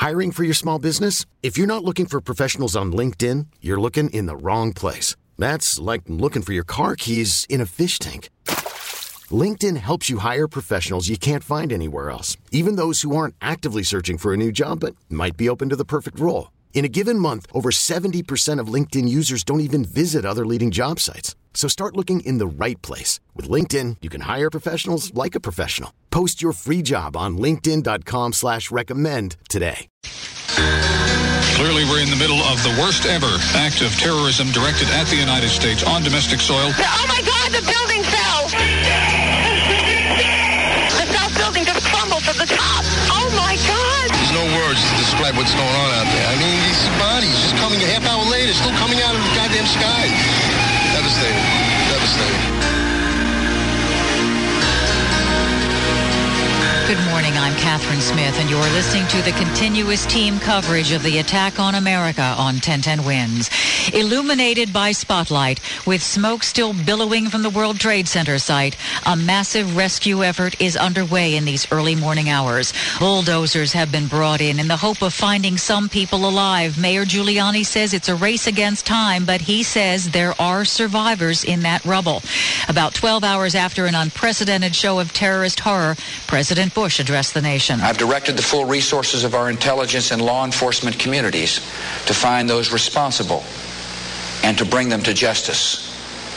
Hiring for your small business? If you're not looking for professionals on LinkedIn, you're looking in the wrong place. That's like looking for your car keys in a fish tank. LinkedIn helps you hire professionals you can't find anywhere else, even those who aren't actively searching for a new job but might be open to the perfect role. In a given month, over 70% of LinkedIn users don't even visit other leading job sites. So start looking in the right place. With LinkedIn, you can hire professionals like a professional. Post your free job on linkedin.com/recommend today. Clearly, we're in the middle of the worst ever act of terrorism directed at the United States on domestic soil. Oh my God, the building fell! The South building just crumbled from the top. Oh my God! There's no words to describe what's going on out there. I mean, these bodies just coming a half hour later, still coming out of the goddamn sky. Devastating. Devastating. Good morning, I'm Catherine Smith, and you're listening to the continuous team coverage of the attack on America on 1010 Winds. Illuminated by spotlight, with smoke still billowing from the World Trade Center site, a massive rescue effort is underway in these early morning hours. Bulldozers have been brought in the hope of finding some people alive. Mayor Giuliani says it's a race against time, but he says there are survivors in that rubble. About 12 hours after an unprecedented show of terrorist horror, President Bush addressed the nation. I've directed the full resources of our intelligence and law enforcement communities to find those responsible and to bring them to justice.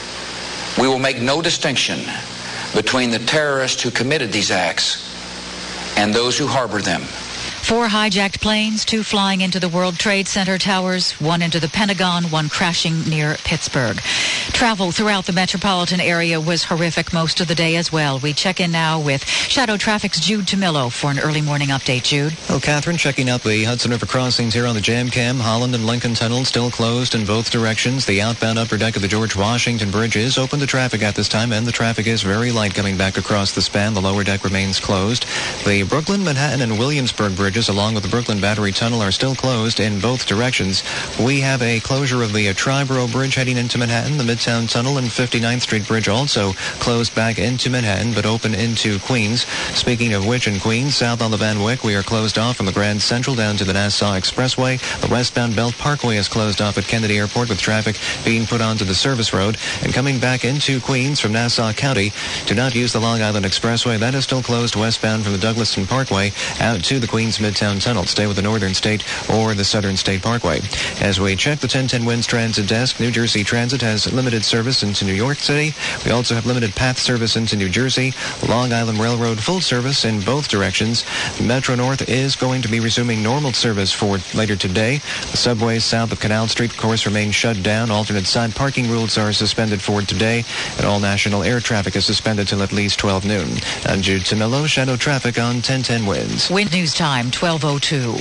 We will make no distinction between the terrorists who committed these acts and those who harbor them. 4 hijacked planes, 2 flying into the World Trade Center towers, 1 into the Pentagon, 1 crashing near Pittsburgh. Travel throughout the metropolitan area was horrific most of the day as well. We check in now with Shadow Traffic's Jude Tamillo for an early morning update. Jude. Well, Catherine, checking out the Hudson River crossings here on the Jam Cam. Holland and Lincoln Tunnel still closed in both directions. The outbound upper deck of the George Washington Bridge is open to traffic at this time, and the traffic is very light coming back across the span. The lower deck remains closed. The Brooklyn, Manhattan, and Williamsburg bridges, along with the Brooklyn Battery Tunnel, are still closed in both directions. We have a closure of the Triborough Bridge heading into Manhattan. The Midtown Tunnel and 59th Street Bridge also closed back into Manhattan, but open into Queens. Speaking of which, in Queens, south on the Van Wyck, we are closed off from the Grand Central down to the Nassau Expressway. The westbound Belt Parkway is closed off at Kennedy Airport, with traffic being put onto the service road. And coming back into Queens from Nassau County, do not use the Long Island Expressway. That is still closed westbound from the Douglaston Parkway out to the Queens Midtown Tunnel. Stay with the Northern State or the Southern State Parkway. As we check the 1010 Winds Transit Desk, New Jersey Transit has limited service into New York City. We also have limited path service into New Jersey. Long Island Railroad full service in both directions. Metro North is going to be resuming normal service for later today. The subways south of Canal Street, of course, remain shut down. Alternate side parking rules are suspended for today, and all national air traffic is suspended till at least 12 noon. I'm Jude Tamillo, Shadow Traffic on 1010 Winds. Wind news time, 12:02.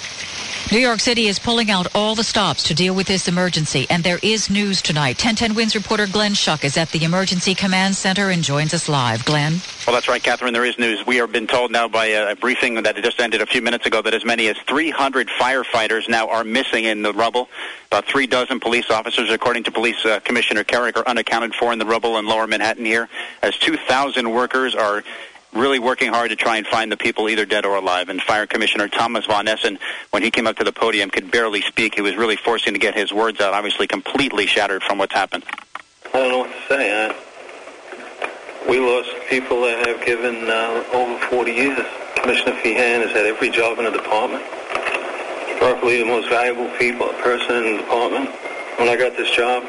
New York City is pulling out all the stops to deal with this emergency, and there is news tonight. 1010 Winds reporter Glenn Schuck is at the Emergency Command Center and joins us live. Glenn? Well, that's right, Catherine. There is news. We have been told now by a briefing that just ended a few minutes ago that as many as 300 firefighters now are missing in the rubble. About 3 dozen police officers, according to Police Commissioner Carrick, are unaccounted for in the rubble in lower Manhattan here, as 2,000 workers are really working hard to try and find the people either dead or alive. And Fire Commissioner Thomas Von Essen, when he came up to the podium, could barely speak. He was really forcing to get his words out, obviously completely shattered from what's happened. I don't know what to say. We lost people that have given over 40 years. Commissioner Feehan has had every job in the department. Probably the most valuable person in the department. When I got this job,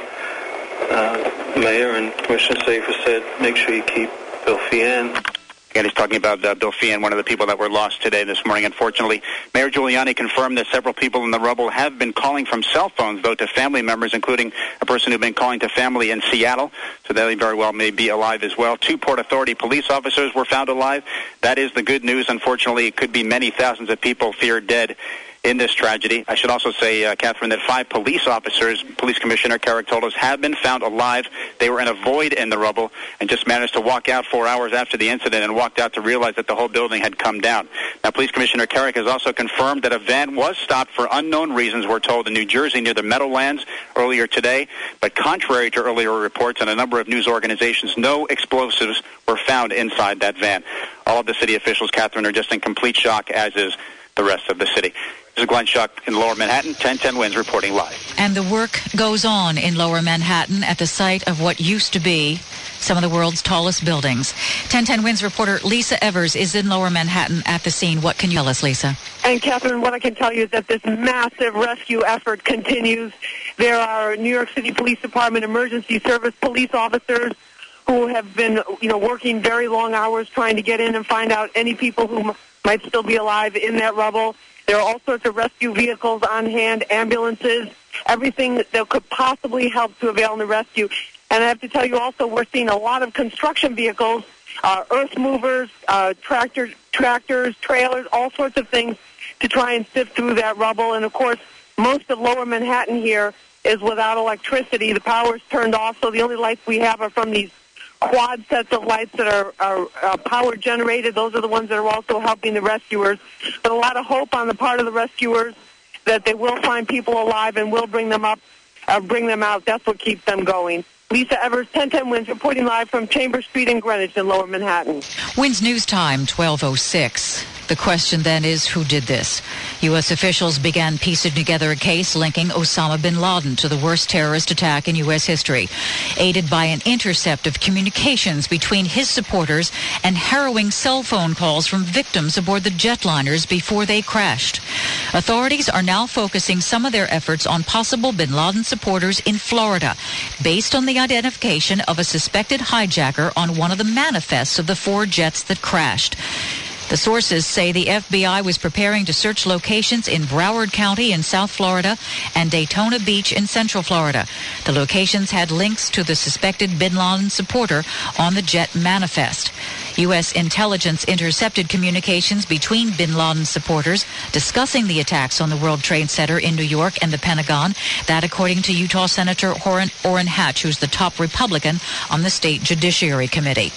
Mayor and Commissioner Safer said, make sure you keep Bill Feehan. Again, he's talking about Bill Feehan, one of the people that were lost today, this morning, unfortunately. Mayor Giuliani confirmed that several people in the rubble have been calling from cell phones, though, to family members, including a person who'd been calling to family in Seattle. So they very well may be alive as well. 2 Port Authority police officers were found alive. That is the good news. Unfortunately, it could be many thousands of people feared dead in this tragedy. I should also say, Catherine, that 5 police officers, Police Commissioner Carrick told us, have been found alive. They were in a void in the rubble and just managed to walk out 4 hours after the incident and walked out to realize that the whole building had come down. Now, Police Commissioner Carrick has also confirmed that a van was stopped for unknown reasons, we're told, in New Jersey near the Meadowlands earlier today. But contrary to earlier reports and a number of news organizations, no explosives were found inside that van. All of the city officials, Catherine, are just in complete shock, as is the rest of the city. This is Glenn Schuck in Lower Manhattan. 1010 Winds reporting live. And the work goes on in Lower Manhattan at the site of what used to be some of the world's tallest buildings. 1010 Winds reporter Lisa Evers is in Lower Manhattan at the scene. What can you tell us, Lisa? And, Catherine, what I can tell you is that this massive rescue effort continues. There are New York City Police Department emergency service police officers who have been, working very long hours trying to get in and find out any people who might still be alive in that rubble. There are all sorts of rescue vehicles on hand, ambulances, everything that could possibly help to avail in the rescue. And I have to tell you also, we're seeing a lot of construction vehicles, earth movers, tractors, trailers, all sorts of things to try and sift through that rubble. And, of course, most of Lower Manhattan here is without electricity. The power's turned off, so the only lights we have are from these quad sets of lights that are power generated. Those are the ones that are also helping the rescuers. But a lot of hope on the part of the rescuers that they will find people alive and will bring them up, bring them out. That's what keeps them going. Lisa Evers, 1010 Winds, reporting live from Chambers Street in Greenwich in Lower Manhattan. Winds News Time, 12:06. The question then is, who did this? U.S. officials began piecing together a case linking Osama bin Laden to the worst terrorist attack in U.S. history, aided by an intercept of communications between his supporters and harrowing cell phone calls from victims aboard the jetliners before they crashed. Authorities are now focusing some of their efforts on possible bin Laden supporters in Florida, based on the identification of a suspected hijacker on one of the manifests of the 4 jets that crashed. The sources say the FBI was preparing to search locations in Broward County in South Florida and Daytona Beach in Central Florida. The locations had links to the suspected bin Laden supporter on the jet manifest. U.S. intelligence intercepted communications between bin Laden supporters discussing the attacks on the World Trade Center in New York and the Pentagon. That, according to Utah Senator Orrin Hatch, who's the top Republican on the State Judiciary Committee.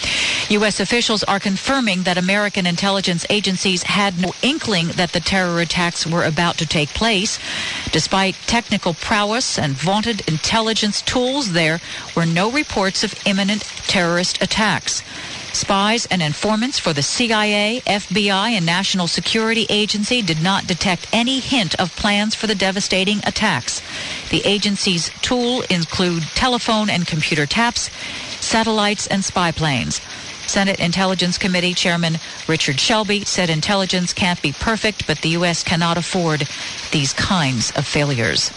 U.S. officials are confirming that American intelligence agencies had no inkling that the terror attacks were about to take place. Despite technical prowess and vaunted intelligence tools, there were no reports of imminent terrorist attacks. Spies and informants for the CIA, FBI, and National Security Agency did not detect any hint of plans for the devastating attacks. The agency's tools include telephone and computer taps, satellites, and spy planes. Senate Intelligence Committee Chairman Richard Shelby said intelligence can't be perfect, but the U.S. cannot afford these kinds of failures.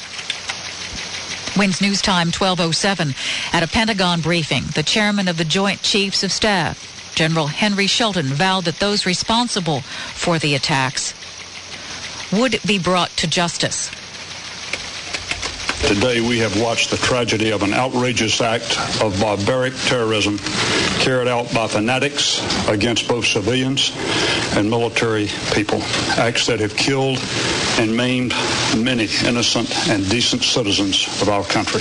Winds News Time, 12:07. At a Pentagon briefing, the chairman of the Joint Chiefs of Staff, General Henry Shelton, vowed that those responsible for the attacks would be brought to justice. Today we have watched the tragedy of an outrageous act of barbaric terrorism carried out by fanatics against both civilians and military people. Acts that have killed and maimed many innocent and decent citizens of our country.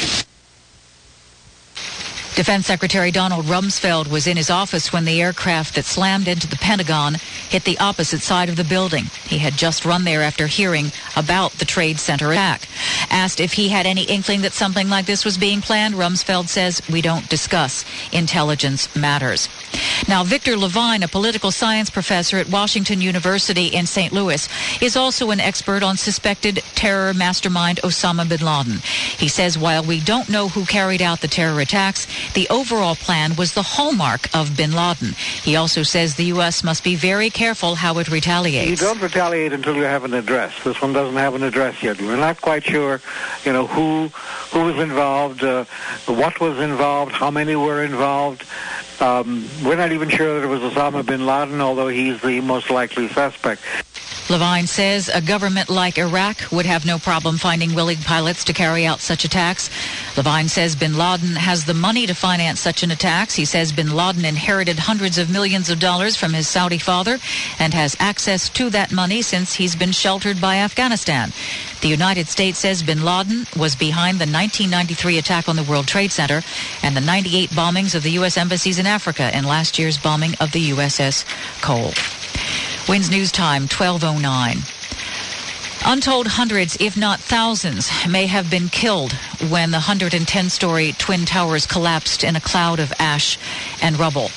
Defense Secretary Donald Rumsfeld was in his office when the aircraft that slammed into the Pentagon hit the opposite side of the building. He had just run there after hearing about the Trade Center attack. Asked if he had any inkling that something like this was being planned, Rumsfeld says, "We don't discuss intelligence matters." Now, Victor Levine, a political science professor at Washington University in St. Louis, is also an expert on suspected terror mastermind Osama bin Laden. He says while we don't know who carried out the terror attacks, the overall plan was the hallmark of bin Laden. He also says the U.S. must be very careful how it retaliates. You don't retaliate until you have an address. This one doesn't have an address yet. We're not quite sure, who was involved, what was involved, how many were involved. We're not even sure that it was Osama bin Laden, although he's the most likely suspect. Levine says a government like Iraq would have no problem finding willing pilots to carry out such attacks. Levine says bin Laden has the money to finance such an attack. He says bin Laden inherited hundreds of millions of dollars from his Saudi father and has access to that money since he's been sheltered by Afghanistan. The United States says bin Laden was behind the 1993 attack on the World Trade Center and the 98 bombings of the U.S. embassies in Africa and last year's bombing of the USS Cole. Winds News Time, 12:09. Untold hundreds, if not thousands, may have been killed when the 110-story Twin Towers collapsed in a cloud of ash and rubble.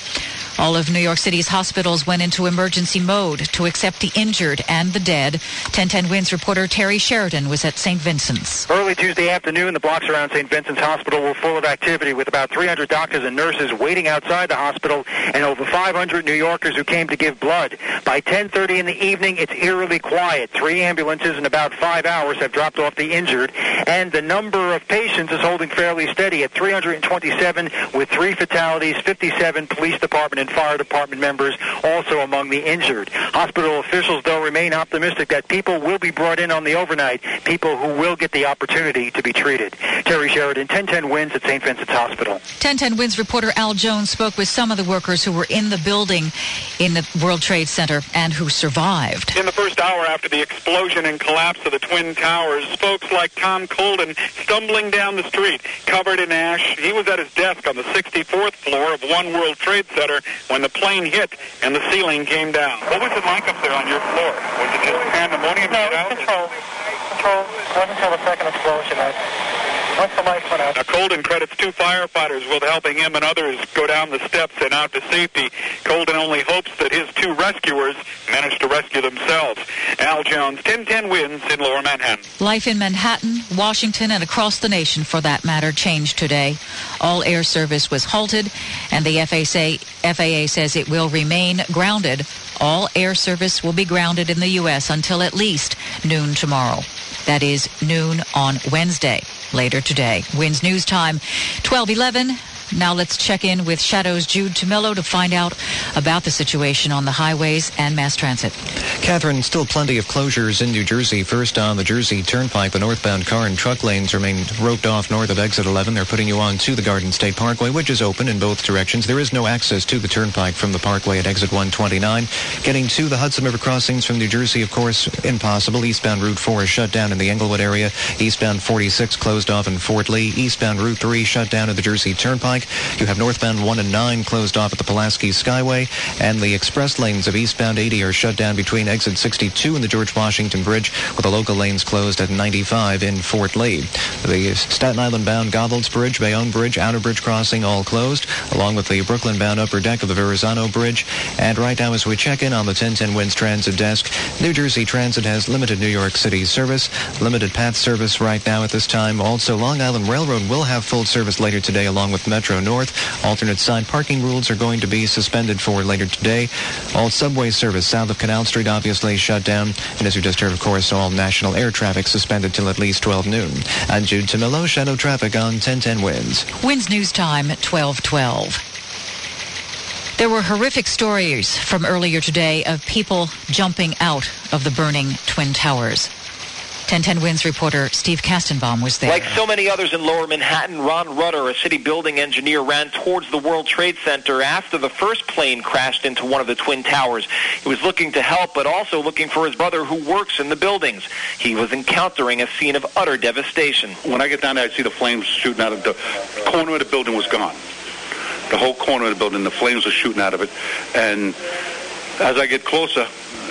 All of New York City's hospitals went into emergency mode to accept the injured and the dead. 1010 Wins reporter Terry Sheridan was at St. Vincent's. Early Tuesday afternoon, the blocks around St. Vincent's Hospital were full of activity, with about 300 doctors and nurses waiting outside the hospital and over 500 New Yorkers who came to give blood. By 10:30 in the evening, it's eerily quiet. 3 ambulances in about 5 hours have dropped off the injured, and the number of patients is holding fairly steady at 327, with 3 fatalities, 57 police department and fire department members also among the injured. Hospital officials, though, remain optimistic that people will be brought in on the overnight, people who will get the opportunity to be treated. Terry Sheridan, 1010 Wins at St. Vincent's Hospital. 1010 Wins reporter Al Jones spoke with some of the workers who were in the building in the World Trade Center and who survived. In the first hour after the explosion and collapse of the Twin Towers, folks like Tom Colden stumbling down the street, covered in ash. He was at his desk on the 64th floor of One World Trade Center when the plane hit and the ceiling came down. What was it like up there on your floor? Was it just pandemonium? No, control. It wasn't until the second explosion. Once the lights went out. Now, Colden credits 2 firefighters with helping him and others go down the steps and out to safety. Colden only hopes that his 2 rescuers manage to rescue themselves. Al Jones, 1010 Wins in Lower Manhattan. Life in Manhattan, Washington, and across the nation, for that matter, changed today. All air service was halted, and the FAA says it will remain grounded. All air service will be grounded in the U.S. until at least noon tomorrow. That is noon on Wednesday, later today. Wins News Time, 12:11. Now let's check in with Shadow's Jude Tomillo to find out about the situation on the highways and mass transit. Catherine, still plenty of closures in New Jersey. First on the Jersey Turnpike, the northbound car and truck lanes remain roped off north of exit 11. They're putting you on to the Garden State Parkway, which is open in both directions. There is no access to the Turnpike from the Parkway at exit 129. Getting to the Hudson River crossings from New Jersey, of course, impossible. Eastbound Route 4 is shut down in the Englewood area. Eastbound 46 closed off in Fort Lee. Eastbound Route 3 shut down at the Jersey Turnpike. You have northbound 1 and 9 closed off at the Pulaski Skyway, and the express lanes of eastbound 80 are shut down between exit 62 and the George Washington Bridge, with the local lanes closed at 95 in Fort Lee. The Staten Island-bound Goethals Bridge, Bayonne Bridge, Outer Bridge Crossing all closed, along with the Brooklyn-bound upper deck of the Verrazano Bridge. And right now, as we check in on the 1010 Wins Transit desk, New Jersey Transit has limited New York City service, limited path service right now at this time. Also, Long Island Railroad will have full service later today, along with Metro North. Alternate side parking rules are going to be suspended for later today. All subway service south of Canal Street obviously shut down. And as you just heard, of course, all national air traffic suspended till at least 12 noon. I'm Jude Tomillo, Shadow Traffic on 1010 Wins. Wins News Time, 12:12. There were horrific stories from earlier today of people jumping out of the burning Twin Towers. 1010 Wins reporter Steve Kastenbaum was there. Like so many others in Lower Manhattan, Ron Rudder, a city building engineer, ran towards the World Trade Center after the first plane crashed into one of the Twin Towers. He was looking to help, but also looking for his brother who works in the buildings. He was encountering a scene of utter devastation. When I get down there, I see the flames shooting out of the corner of the building was gone. The whole corner of the building, the flames were shooting out of it. And as I get closer,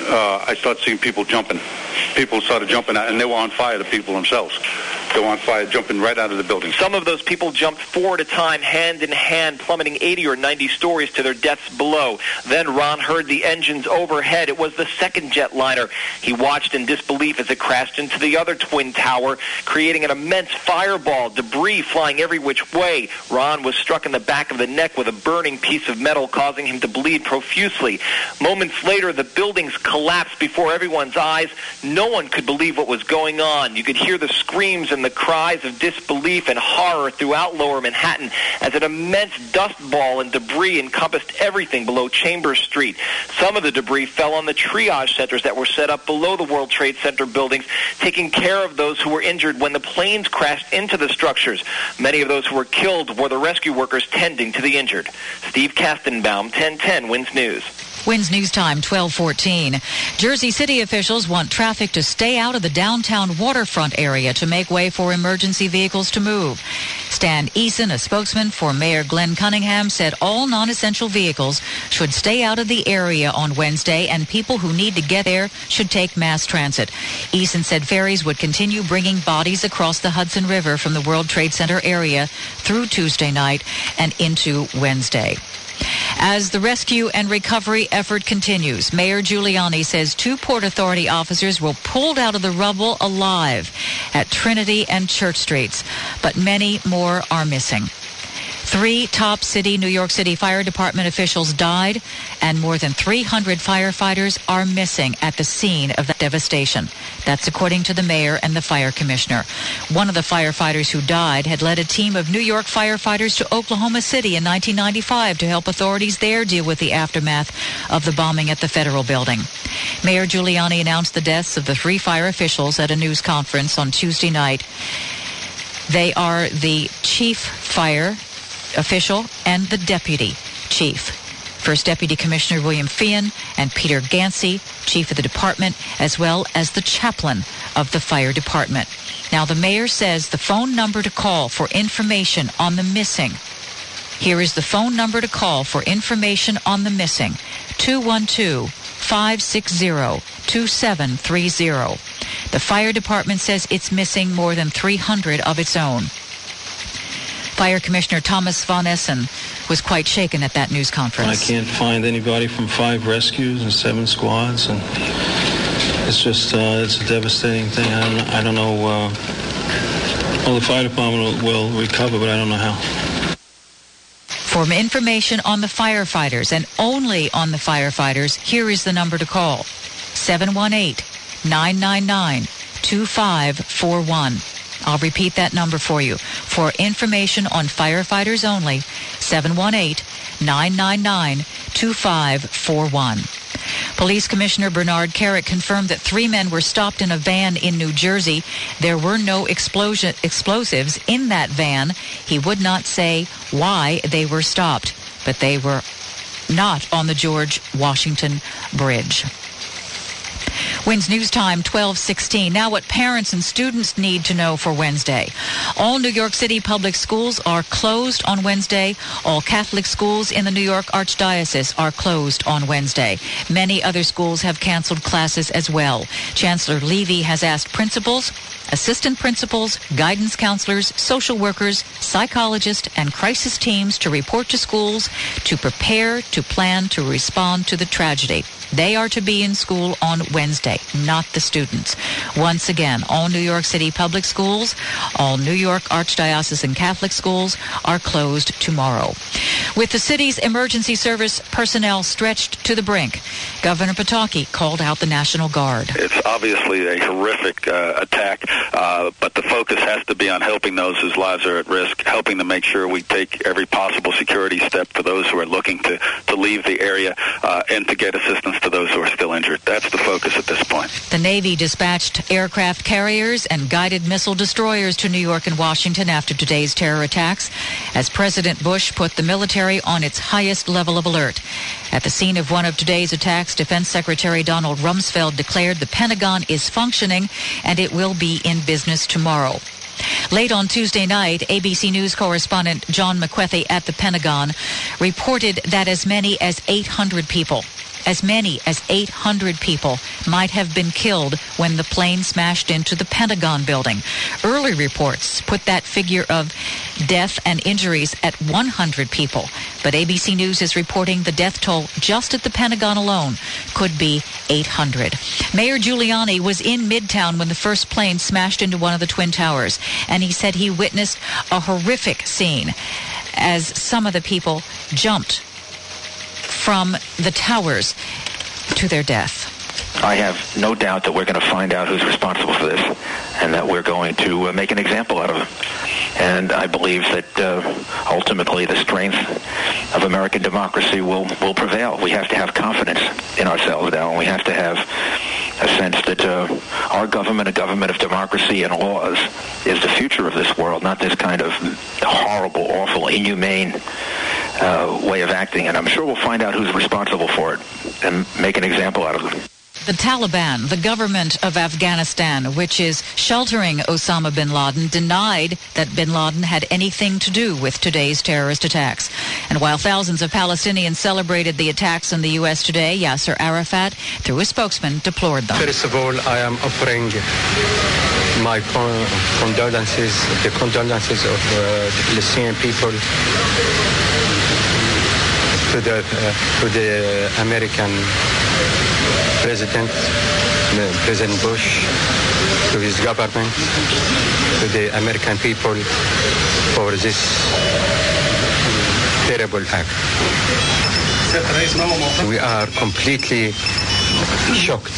I start seeing people jumping. People started jumping out, and they were on fire, the people themselves. They were on fire, jumping right out of the building. Some of those people jumped 4 at a time, hand in hand, plummeting 80 or 90 stories to their deaths below. Then Ron heard the engines overhead. It was the second jetliner. He watched in disbelief as it crashed into the other Twin Tower, creating an immense fireball, debris flying every which way. Ron was struck in the back of the neck with a burning piece of metal, causing him to bleed profusely. Moments later, the buildings collapsed before everyone's eyes. No one could believe what was going on. You could hear the screams and the cries of disbelief and horror throughout Lower Manhattan as an immense dust ball and debris encompassed everything below Chambers Street. Some of the debris fell on the triage centers that were set up below the World Trade Center buildings, taking care of those who were injured when the planes crashed into the structures. Many of those who were killed were the rescue workers tending to the injured. Steve Kastenbaum, 1010 Wins News. Wins News Time, 12:14. Jersey City officials want traffic to stay out of the downtown waterfront area to make way for emergency vehicles to move. Stan Eason, a spokesman for Mayor Glenn Cunningham, said all non-essential vehicles should stay out of the area on Wednesday, and people who need to get there should take mass transit. Eason said ferries would continue bringing bodies across the Hudson River from the World Trade Center area through Tuesday night and into Wednesday. As the rescue and recovery effort continues, Mayor Giuliani says 2 Port Authority officers were pulled out of the rubble alive at Trinity and Church Streets, but many more are missing. 3 top New York City Fire Department officials died, and more than 300 firefighters are missing at the scene of that devastation. That's according to the mayor and the fire commissioner. One of the firefighters who died had led a team of New York firefighters to Oklahoma City in 1995 to help authorities there deal with the aftermath of the bombing at the Federal Building. Mayor Giuliani announced the deaths of the 3 fire officials at a news conference on Tuesday night. They are the chief fire official and the deputy chief. First Deputy Commissioner William Feehan and Peter Gansey, chief of the department, as well as the chaplain of the fire department. Now, the mayor says the phone number to call for information on the missing. Here is the phone number to call for information on the missing: 212-560-2730. The fire department says it's missing more than 300 of its own. Fire Commissioner Thomas Von Essen was quite shaken at that news conference. I can't find anybody from 5 rescues and 7 squads, and it's just it's a devastating thing. I don't know. Well, the fire department will recover, but I don't know how. For information on the firefighters, and only on the firefighters, here is the number to call: 718-999-2541. I'll repeat that number for you. For information on firefighters only, 718-999-2541. Police Commissioner Bernard Carrick confirmed that 3 men were stopped in a van in New Jersey. There were no explosives in that van. He would not say why they were stopped, but they were not on the George Washington Bridge. WINS News Time, 12:16. Now what parents and students need to know for Wednesday. All New York City public schools are closed on Wednesday. All Catholic schools in the New York Archdiocese are closed on Wednesday. Many other schools have canceled classes as well. Chancellor Levy has asked principals, assistant principals, guidance counselors, social workers, psychologists, and crisis teams to report to schools to prepare, to plan, to respond to the tragedy. They are to be in school on Wednesday, not the students. Once again, all New York City public schools, all New York Archdiocesan Catholic schools are closed tomorrow. With the city's emergency service personnel stretched to the brink, Governor Pataki called out the National Guard. It's obviously a horrific attack, but the focus has to be on helping those whose lives are at risk, helping to make sure we take every possible security step for those who are looking to leave the area and to get assistance to those who are still injured. That's the focus at this point. The Navy dispatched aircraft carriers and guided missile destroyers to New York and Washington after today's terror attacks, as President Bush put the military on its highest level of alert. At the scene of one of today's attacks, Defense Secretary Donald Rumsfeld declared the Pentagon is functioning and it will be in business tomorrow. Late on Tuesday night, ABC News correspondent John McWethy at the Pentagon reported that as many as 800 people might have been killed when the plane smashed into the Pentagon building. Early reports put that figure of death and injuries at 100 people. But ABC News is reporting the death toll just at the Pentagon alone could be 800. Mayor Giuliani was in Midtown when the first plane smashed into one of the Twin Towers, and he said he witnessed a horrific scene as some of the people jumped from the towers to their death. I have no doubt that we're going to find out who's responsible for this and that we're going to make an example out of them. And I believe that ultimately the strength of American democracy will prevail. We have to have confidence in ourselves now, and we have to have a sense that our government, a government of democracy and laws, is the future of this world, not this kind of horrible, awful, inhumane way of acting. And I'm sure we'll find out who's responsible for it and make an example out of them. The Taliban, the government of Afghanistan, which is sheltering Osama bin Laden, denied that bin Laden had anything to do with today's terrorist attacks. And while thousands of Palestinians celebrated the attacks in the U.S. today, Yasser Arafat, through a spokesman, deplored them. First of all, I am offering my condolences, the condolences of the Palestinian people to the American President Bush, to his government, to the American people for this terrible act. We are completely shocked,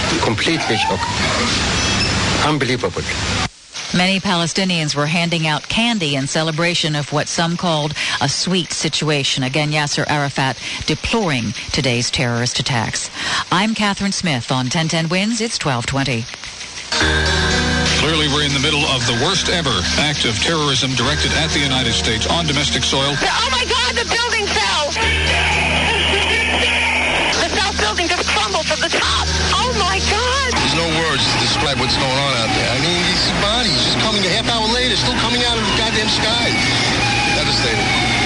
unbelievable. Many Palestinians were handing out candy in celebration of what some called a sweet situation. Again, Yasser Arafat deploring today's terrorist attacks. I'm Catherine Smith on 1010 Wins. It's 12:20. Clearly, we're in the middle of the worst ever act of terrorism directed at the United States on domestic soil. Oh, my God, the building fell. The South building just crumbled from the top. Oh, my God. There's no words to describe what's going on out there. I mean, these bodies just coming a half hour later, still coming out of the goddamn sky. Devastating.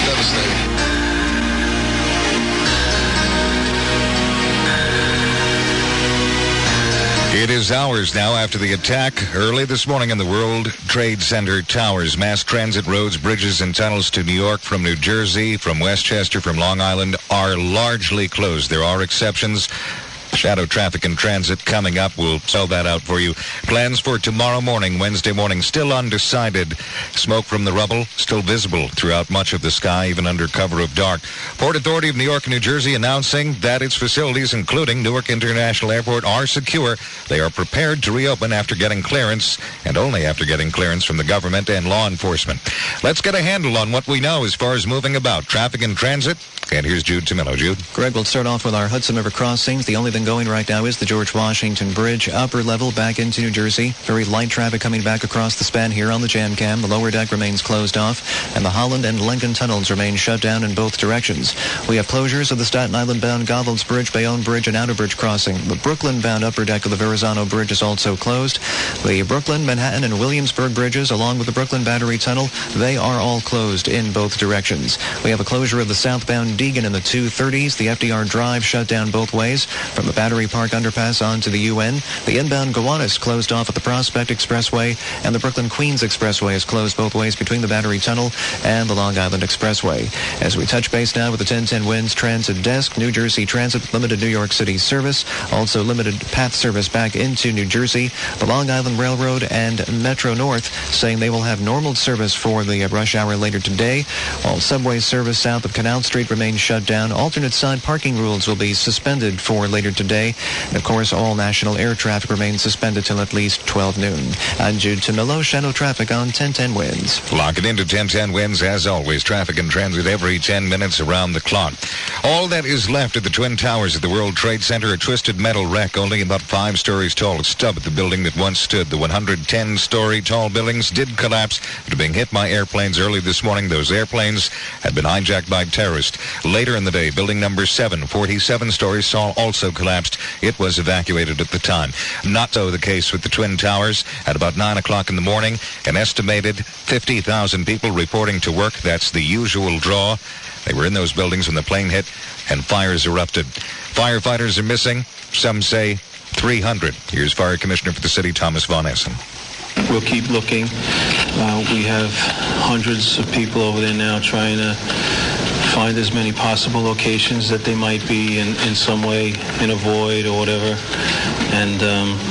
It is hours now after the attack early this morning in the World Trade Center towers. Mass transit roads, bridges, and tunnels to New York from New Jersey, from Westchester, from Long Island are largely closed. There are exceptions. Shadow traffic and transit coming up. We'll spell that out for you. Plans for tomorrow morning, Wednesday morning, still undecided. Smoke from the rubble still visible throughout much of the sky, even under cover of dark. Port Authority of New York and New Jersey announcing that its facilities, including Newark International Airport, are secure. They are prepared to reopen after getting clearance, and only after getting clearance from the government and law enforcement. Let's get a handle on what we know as far as moving about traffic and transit. And here's Jude Tamillo. Jude. Greg, we'll start off with our Hudson River crossings. The only thing going right now is the George Washington Bridge, upper level back into New Jersey. Very light traffic coming back across the span here on the Jam Cam. The lower deck remains closed off, and the Holland and Lincoln tunnels remain shut down in both directions. We have closures of the Staten Island-bound Goethals Bridge, Bayonne Bridge, and Outer Bridge crossing. The Brooklyn-bound upper deck of the Verrazano Bridge is also closed. The Brooklyn, Manhattan, and Williamsburg bridges, along with the Brooklyn Battery Tunnel, they are all closed in both directions. We have a closure of the southbound Deegan in the 230s. The FDR Drive shut down both ways from the Battery Park underpass on to the UN. The inbound Gowanus closed off at the Prospect Expressway, and the Brooklyn-Queens Expressway is closed both ways between the Battery Tunnel and the Long Island Expressway. As we touch base now with the 1010 Winds Transit Desk, New Jersey Transit limited New York City service, also limited path service back into New Jersey. The Long Island Railroad and Metro North saying they will have normal service for the rush hour later today. All subway service south of Canal Street remains shut down. Alternate side parking rules will be suspended for later today. And of course, all national air traffic remains suspended till at least 12 noon. I'm Jude Tamillo, Shadow Traffic on 1010 Winds. Lock it into 1010 Winds. As always, traffic and transit every 10 minutes around the clock. All that is left at the Twin Towers at the World Trade Center, a twisted metal wreck only about 5 stories tall. A stub at the building that once stood. The 110-story tall buildings did collapse after being hit by airplanes early this morning. Those airplanes had been hijacked by terrorists. Later in the day, building number 7, 47 stories tall, also collapsed. It was evacuated at the time. Not so the case with the Twin Towers. At about 9 o'clock in the morning, an estimated 50,000 people reporting to work. That's the usual draw. They were in those buildings when the plane hit and fires erupted. Firefighters are missing. Some say 300. Here's Fire Commissioner for the city, Thomas Von Essen. We'll keep looking. We have hundreds of people over there now trying to find as many possible locations that they might be in some way in a void or whatever, and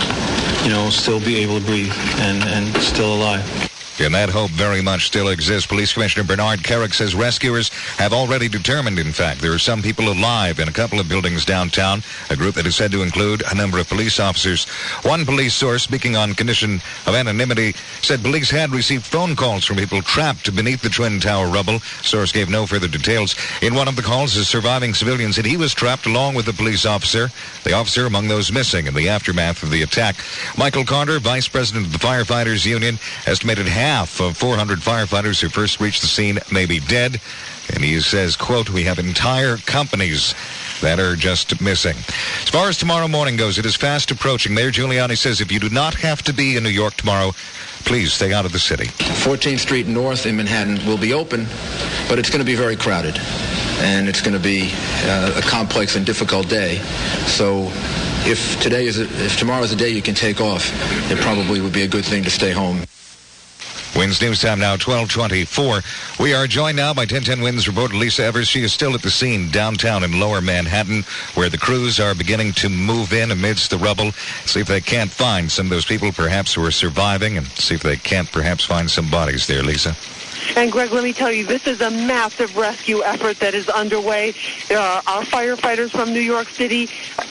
still be able to breathe and still alive. And that hope very much still exists. Police Commissioner Bernard Carrick says rescuers have already determined, in fact, there are some people alive in a couple of buildings downtown, a group that is said to include a number of police officers. One police source, speaking on condition of anonymity, said police had received phone calls from people trapped beneath the Twin Tower rubble. Source gave no further details. In one of the calls, a surviving civilian said he was trapped along with the police officer, the officer among those missing in the aftermath of the attack. Michael Carter, Vice President of the Firefighters Union, estimated half of 400 firefighters who first reached the scene may be dead. And he says, quote, we have entire companies that are just missing. As far as tomorrow morning goes, it is fast approaching. Mayor Giuliani says if you do not have to be in New York tomorrow, please stay out of the city. 14th Street North in Manhattan will be open, but it's going to be very crowded. And it's going to be a complex and difficult day. So if tomorrow is a day you can take off, it probably would be a good thing to stay home. WINS News Time now, 12:24. We are joined now by 1010 WINS reporter Lisa Evers. She is still at the scene downtown in Lower Manhattan, where the crews are beginning to move in amidst the rubble, see if they can't find some of those people perhaps who are surviving, and see if they can't perhaps find some bodies there, Lisa. And, Greg, let me tell you, this is a massive rescue effort that is underway. There are our firefighters from New York City,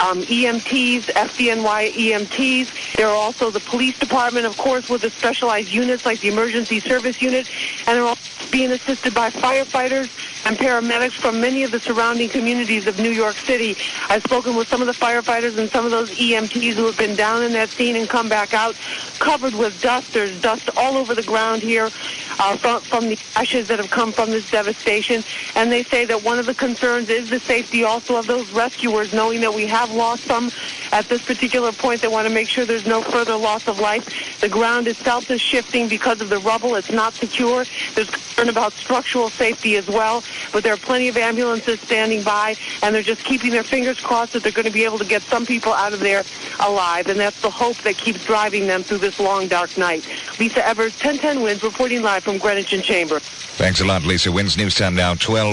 EMTs, FDNY EMTs. There are also the police department, of course, with the specialized units like the emergency service unit. And they're also being assisted by firefighters and paramedics from many of the surrounding communities of New York City. I've spoken with some of the firefighters and some of those EMTs who have been down in that scene and come back out covered with dust. There's dust all over the ground here from the ashes that have come from this devastation. And they say that one of the concerns is the safety also of those rescuers, knowing that we have lost some at this particular point. They want to make sure there's no further loss of life. The ground itself is shifting because of the rubble. It's not secure. There's concern about structural safety as well. But there are plenty of ambulances standing by, and they're just keeping their fingers crossed that they're going to be able to get some people out of there alive. And that's the hope that keeps driving them through this long, dark night. Lisa Evers, 1010 WINS, reporting live from Greenwich and Chamber. Thanks a lot, Lisa. WINS News Time now,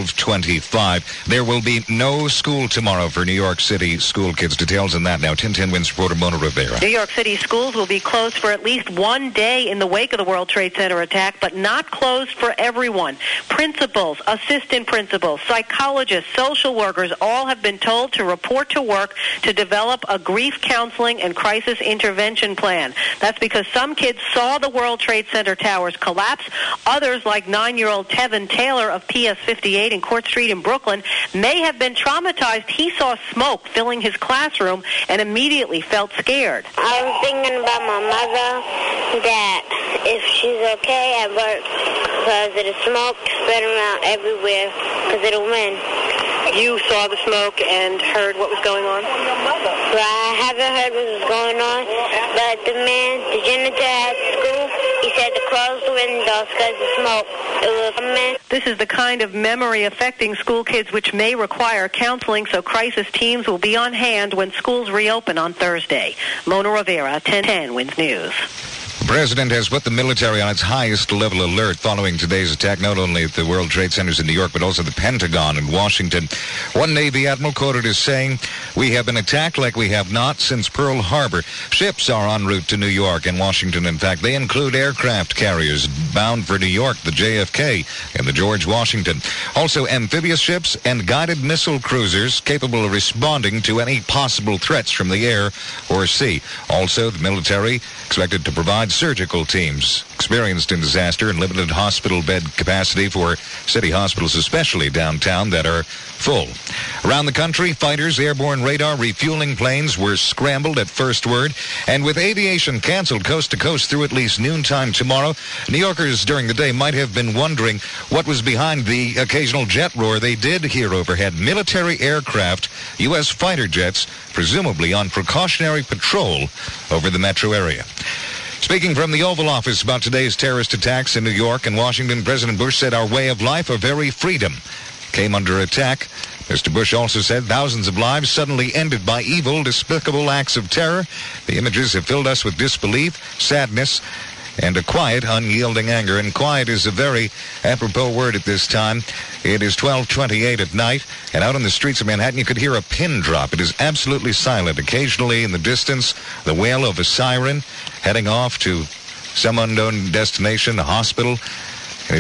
12:25. There will be no school tomorrow for New York City school kids. Details on that now. 1010 WINS reporter Mona Rivera. New York City schools will be closed for at least one day in the wake of the World Trade Center attack, but not closed for everyone. Principals, assistant principals, psychologists, social workers all have been told to report to work to develop a grief counseling and crisis intervention plan. That's because some kids saw the World Trade Center towers collapse. Others, like 9-year-old Tevin Taylor of PS 58 in Court Street in Brooklyn, may have been traumatized. He saw smoke filling his classroom and immediately felt scared. I was thinking about my mother, that if she's okay at work, because of the smoke spread around everywhere because of the wind. You saw the smoke and heard what was going on? Well, I haven't heard what was going on, but the janitor at school, he said to close the windows because of smoke. It was a mess. This is the kind of memory affecting school kids which may require counseling, so crisis teams will be on hand when schools reopen on Thursday. Mona Rivera, 1010 WINS News. The president has put the military on its highest level alert following today's attack, not only at the World Trade Centers in New York, but also the Pentagon in Washington. One Navy admiral quoted as saying, "We have been attacked like we have not since Pearl Harbor. Ships are en route to New York and Washington. In fact, they include aircraft carriers bound for New York, the JFK, and the George Washington. Also, amphibious ships and guided missile cruisers capable of responding to any possible threats from the air or sea. Also, the military expected to provide surgical teams experienced in disaster and limited hospital bed capacity for city hospitals, especially downtown, that are full. Around the country, fighters, airborne radar, refueling planes were scrambled at first word, and with aviation canceled coast to coast through at least noontime tomorrow, New Yorkers during the day might have been wondering what was behind the occasional jet roar they did hear overhead. Military aircraft, U.S. fighter jets, presumably on precautionary patrol over the metro area. Speaking from the Oval Office about today's terrorist attacks in New York and Washington, President Bush said our way of life, our very freedom, came under attack. Mr. Bush also said thousands of lives suddenly ended by evil, despicable acts of terror. The images have filled us with disbelief, sadness, and a quiet, unyielding anger. And quiet is a very apropos word at this time. It is 12:28 at night, and out on the streets of Manhattan you could hear a pin drop. It is absolutely silent. Occasionally in the distance, the wail of a siren heading off to some unknown destination, a hospital. It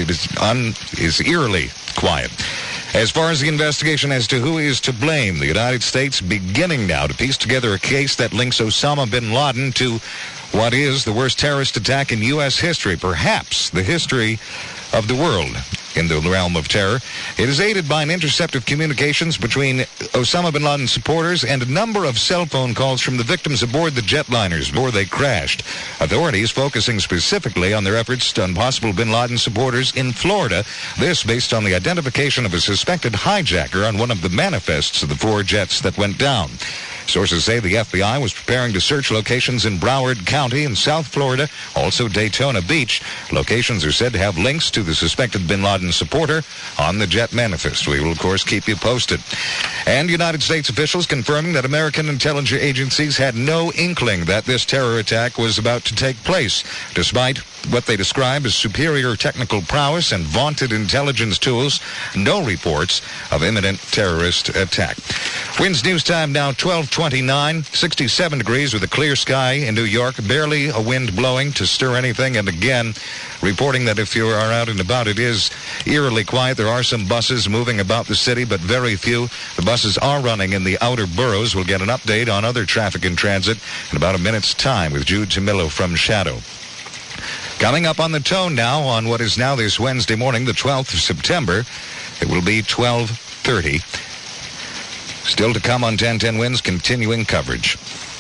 is eerily quiet. As far as the investigation as to who is to blame, the United States beginning now to piece together a case that links Osama bin Laden to what is the worst terrorist attack in U.S. history, perhaps the history of the world in the realm of terror. It is aided by an intercept of communications between Osama bin Laden supporters and a number of cell phone calls from the victims aboard the jetliners before they crashed. Authorities focusing specifically on their efforts on possible bin Laden supporters in Florida. This based on the identification of a suspected hijacker on one of the manifests of the 4 jets that went down. Sources say the FBI was preparing to search locations in Broward County in South Florida, also Daytona Beach. Locations are said to have links to the suspected bin Laden supporter on the jet manifest. We will, of course, keep you posted. And United States officials confirming that American intelligence agencies had no inkling that this terror attack was about to take place, despite what they describe as superior technical prowess and vaunted intelligence tools. No reports of imminent terrorist attack. Winds news time now 12:29, 67 degrees with a clear sky in New York. Barely a wind blowing to stir anything. And again, reporting that if you are out and about, it is eerily quiet. There are some buses moving about the city, but very few. The buses are running in the outer boroughs. We'll get an update on other traffic in transit in about a minute's time with Jude Tamillo from Shadow. Coming up on the tone now on what is now this Wednesday morning, the 12th of September. It will be 12:30. Still to come on 1010 Winds, continuing coverage.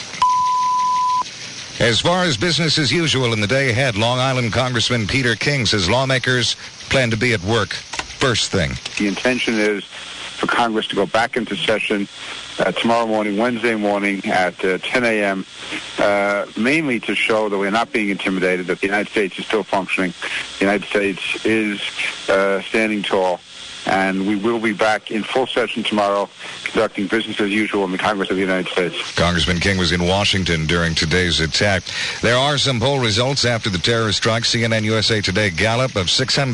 As far as business as usual in the day ahead, Long Island Congressman Peter King says lawmakers plan to be at work first thing. The intention is for Congress to go back into session tomorrow morning, Wednesday morning at 10 a.m., mainly to show that we're not being intimidated, that the United States is still functioning. The United States is standing tall. And we will be back in full session tomorrow, conducting business as usual in the Congress of the United States. Congressman King was in Washington during today's attack. There are some poll results after the terrorist strike. CNN USA Today Gallup of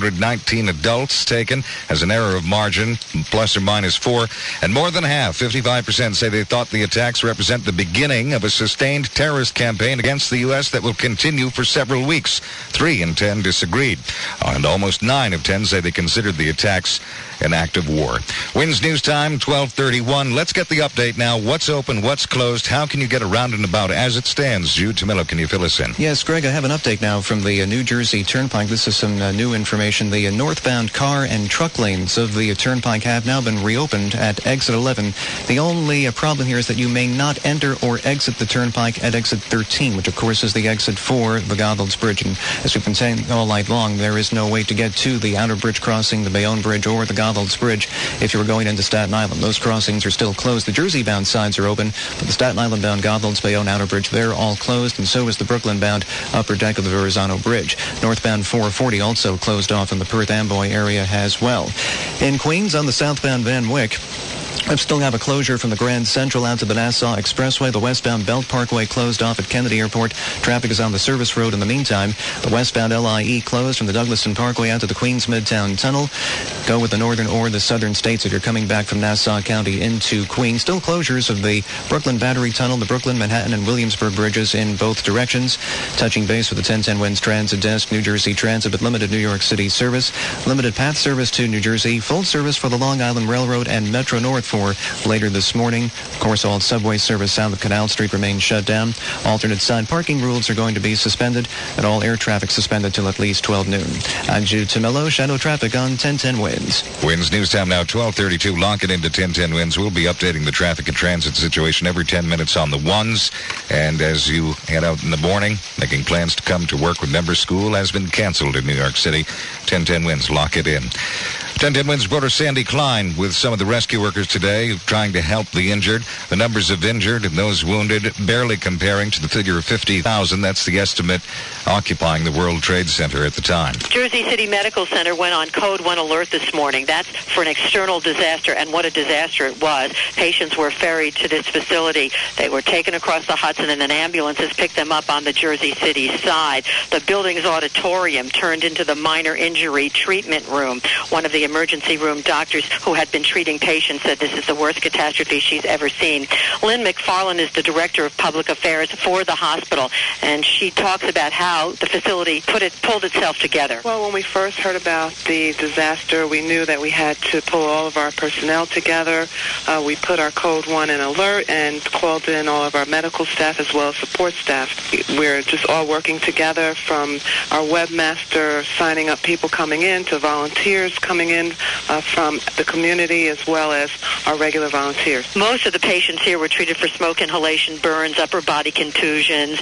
619 adults taken as an error of margin, plus or minus 4. And more than half, 55%, say they thought the attacks represent the beginning of a sustained terrorist campaign against the U.S. that will continue for several weeks. 3 in 10 disagreed. And almost 9 of 10 say they considered the attacks an act of war. Winds news time, 12:31. Let's get the update now. What's open, what's closed? How can you get around and about as it stands? Jude Tamillo, can you fill us in? Yes, Greg, I have an update now from the New Jersey Turnpike. This is some new information. The northbound car and truck lanes of the Turnpike have now been reopened at exit 11. The only problem here is that you may not enter or exit the Turnpike at exit 13, which of course is the exit for the Goethals Bridge. And as we've been saying all night long, there is no way to get to the Outer Bridge crossing, the Bayonne Bridge, or the Goethals Bridge if you were going into Staten Island. Those crossings are still closed. The Jersey-bound sides are open, but the Staten Island-bound Goethals, Bayonne, Outer Bridge, they're all closed, and so is the Brooklyn-bound upper deck of the Verrazano Bridge. Northbound 440 also closed off in the Perth-Amboy area as well. In Queens, on the southbound Van Wyck, we still have a closure from the Grand Central out to the Nassau Expressway. The westbound Belt Parkway closed off at Kennedy Airport. Traffic is on the service road in the meantime. The westbound LIE closed from the Douglaston Parkway out to the Queens Midtown Tunnel. Go with the northern or the southern states if you're coming back from Nassau County into Queens. Still closures of the Brooklyn Battery Tunnel, the Brooklyn, Manhattan, and Williamsburg bridges in both directions. Touching base with the 1010 Winds Transit Desk, New Jersey Transit with limited New York City service, limited path service to New Jersey, full service for the Long Island Railroad and Metro North for later this morning. Of course, all subway service south of Canal Street remains shut down. Alternate side parking rules are going to be suspended, and all air traffic suspended till at least 12 noon. I'm Jude Tamillo, Shadow Traffic on 1010 Winds. Winds news time now, 12:32. Lock it into 1010 Winds. We'll be updating the traffic and transit situation every 10 minutes on the ones. And as you head out in the morning, making plans to come to work, remember school has been canceled in New York City. 1010 Winds, lock it in. 1010 Winds reporter Sandy Klein with some of the rescue workers today trying to help the injured. The numbers of injured and those wounded barely comparing to the figure of 50,000. That's the estimate occupying the World Trade Center at the time. Jersey City Medical Center went on Code 1 alert this morning. That's for an external disaster, and what a disaster it was. Patients were ferried to this facility. They were taken across the Hudson, and then ambulances picked them up on the Jersey City side. The building's auditorium turned into the minor injury treatment room. One of the emergency room doctors who had been treating patients said this is the worst catastrophe she's ever seen. Lynn McFarland is the director of public affairs for the hospital, and she talks about how the facility pulled itself together. Well, when we first heard about the disaster, we knew that we had to pull all of our personnel together. We put our Code 1 in alert and called in all of our medical staff as well as support staff. We're just all working together, from our webmaster signing up people coming in to volunteers coming in. in from the community as well as our regular volunteers. Most of the patients here were treated for smoke inhalation, burns, upper body contusions.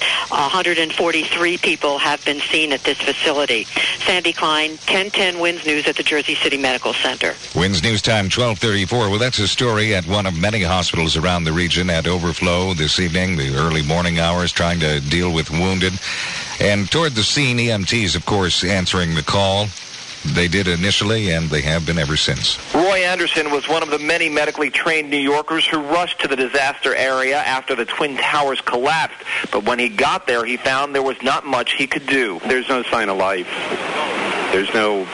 143 people have been seen at this facility. Sandy Klein, 1010 WINS News at the Jersey City Medical Center. WINS News Time, 12:34. Well, that's a story at one of many hospitals around the region at overflow this evening, the early morning hours, trying to deal with wounded. And toward the scene, EMTs, of course, answering the call. They did initially, and they have been ever since. Roy Anderson was one of the many medically trained New Yorkers who rushed to the disaster area after the Twin Towers collapsed. But when he got there, he found there was not much he could do. There's no sign of life. There's no...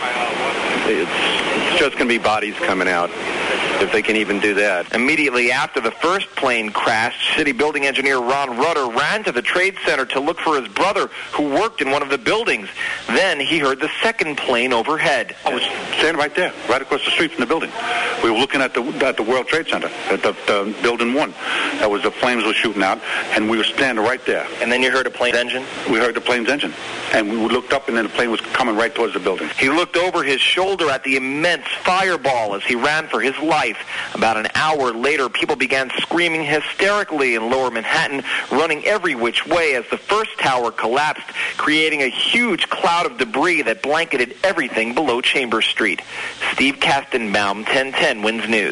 It's just going to be bodies coming out, if they can even do that. Immediately after the first plane crashed, city building engineer Ron Rutter ran to the Trade Center to look for his brother, who worked in one of the buildings. Then he heard the second plane overhead. I was standing right there, right across the street from the building. We were looking at the World Trade Center, at the building 1. That was the flames were shooting out, and we were standing right there. And then you heard a plane's engine? We heard the plane's engine. And we looked up, and then the plane was coming right towards the building. He looked over his shoulder at the immense fireball as he ran for his life. About an hour later, people began screaming hysterically in Lower Manhattan, running every which way as the first tower collapsed, creating a huge cloud of debris that blanketed everything below Chambers Street. Steve Kastenbaum, 1010 WINS News.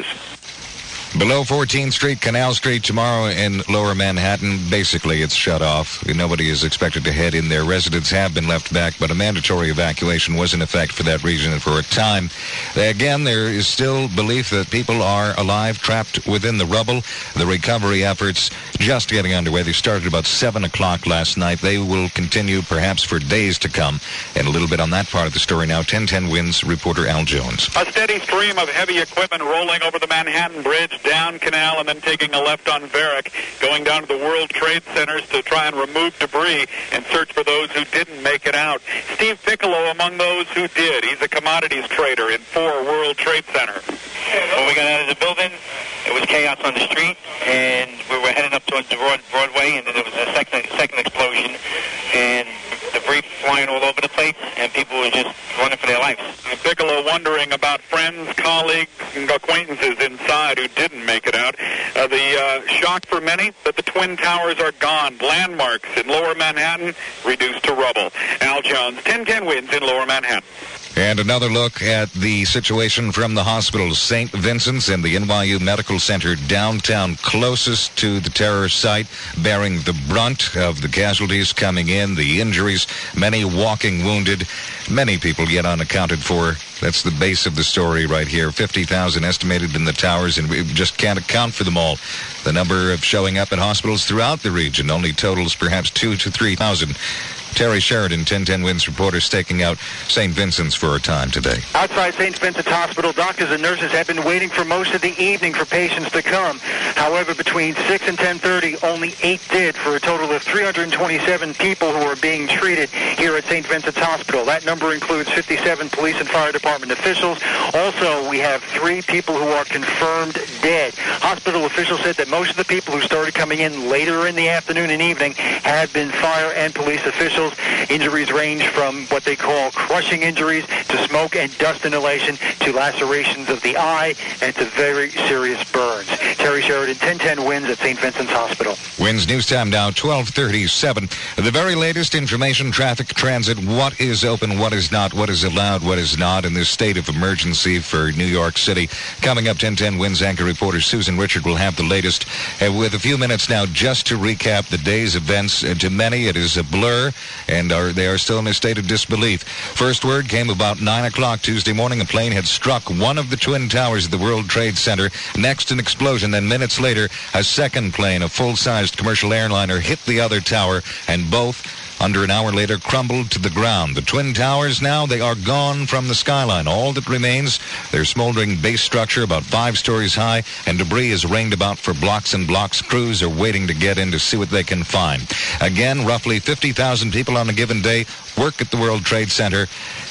Below 14th Street, Canal Street, tomorrow in Lower Manhattan, basically it's shut off. Nobody is expected to head in there. Residents have been left back, but a mandatory evacuation was in effect for that region for a time. Again, there is still belief that people are alive, trapped within the rubble. The recovery efforts just getting underway. They started about 7 o'clock last night. They will continue perhaps for days to come. And a little bit on that part of the story now. 1010 WINS reporter Al Jones. A steady stream of heavy equipment rolling over the Manhattan Bridge, down Canal, and then taking a left on Varick, going down to the World Trade Centers to try and remove debris and search for those who didn't make it out. Steve Piccolo among those who did. He's a commodities trader in 4 World Trade Center. When we got out of the building, it was chaos on the street, and we were heading up towards the Broadway, and then there was a second explosion, and debris flying all over the place, and people were just running for their lives. And Piccolo wondering about friends, colleagues, and acquaintances inside who didn't make it out. The shock for many that the Twin Towers are gone. Landmarks in Lower Manhattan reduced to rubble. Al Jones, 1010 WINS in Lower Manhattan. And another look at the situation from the hospitals. St. Vincent's and the NYU Medical Center downtown, closest to the terror site, bearing the brunt of the casualties coming in, the injuries, many walking wounded, many people yet unaccounted for. That's the base of the story right here. 50,000 estimated in the towers, and we just can't account for them all. The number of showing up at hospitals throughout the region only totals perhaps 2,000 to 3,000. Terry Sheridan, 1010 WINS reporter, staking out St. Vincent's for a time today. Outside St. Vincent's Hospital, doctors and nurses have been waiting for most of the evening for patients to come. However, between 6 and 10:30, only 8 did, for a total of 327 people who are being treated here at St. Vincent's Hospital. That number includes 57 police and fire department officials. Also, we have 3 people who are confirmed dead. Hospital officials said that most of the people who started coming in later in the afternoon and evening had been fire and police officials. Injuries range from what they call crushing injuries to smoke and dust inhalation to lacerations of the eye and to very serious burns. Terry Sheridan, 1010 WINS at St. Vincent's Hospital. WINS News Time now, 12:37. The very latest information, traffic, transit, what is open, what is not, what is allowed, what is not in this state of emergency for New York City. Coming up, 1010 WINS anchor reporter Susan Richard will have the latest. With a few minutes now just to recap the day's events. To many, it is a blur, and they are still in a state of disbelief. First word came about 9 o'clock Tuesday morning. A plane had struck one of the Twin Towers of the World Trade Center. Next, an explosion. Then minutes later, a second plane, a full-sized commercial airliner, hit the other tower, and both, under an hour later, crumbled to the ground. The Twin Towers now, they are gone from the skyline. All that remains, their smoldering base structure about 5 stories high, and debris is rained about for blocks and blocks. Crews are waiting to get in to see what they can find. Again, roughly 50,000 people on a given day work at the World Trade Center.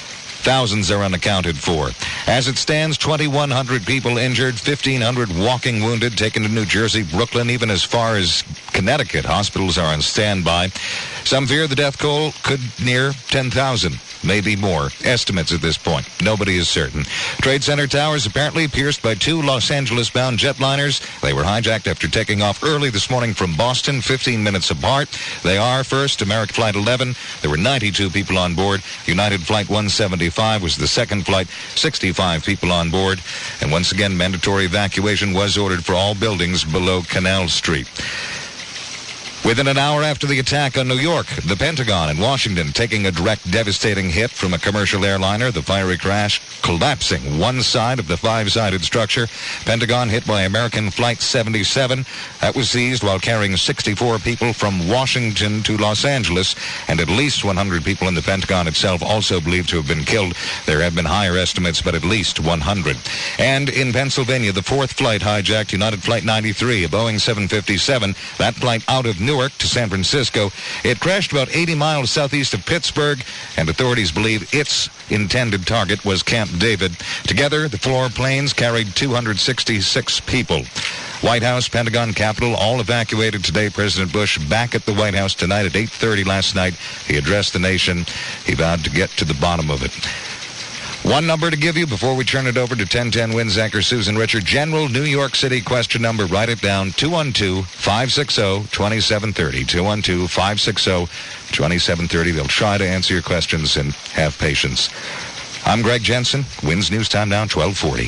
Thousands are unaccounted for. As it stands, 2,100 people injured, 1,500 walking wounded, taken to New Jersey, Brooklyn, even as far as Connecticut. Hospitals are on standby. Some fear the death toll could near 10,000. Maybe more. Estimates at this point. Nobody is certain. Trade Center towers apparently pierced by 2 Los Angeles-bound jetliners. They were hijacked after taking off early this morning from Boston, 15 minutes apart. They are, first, American Flight 11. There were 92 people on board. United Flight 175 was the second flight, 65 people on board. And once again, mandatory evacuation was ordered for all buildings below Canal Street. Within an hour after the attack on New York, the Pentagon in Washington taking a direct devastating hit from a commercial airliner, the fiery crash collapsing one side of the 5-sided structure. Pentagon hit by American Flight 77. That was seized while carrying 64 people from Washington to Los Angeles, and at least 100 people in the Pentagon itself also believed to have been killed. There have been higher estimates, but at least 100. And in Pennsylvania, the 4th flight hijacked, United Flight 93, a Boeing 757. That flight out of Newark to San Francisco. It crashed about 80 miles southeast of Pittsburgh, and authorities believe its intended target was Camp David. Together, the 4 planes carried 266 people. White House, Pentagon, Capitol, all evacuated today. President Bush back at the White House tonight at 8:30 last night. He addressed the nation. He vowed to get to the bottom of it. One number to give you before we turn it over to 1010 Wins anchor Susan Richard. General New York City question number. Write it down. 212-560-2730. 212-560-2730. They'll try to answer your questions and have patience. I'm Greg Jensen. Wins News Time now, 1240.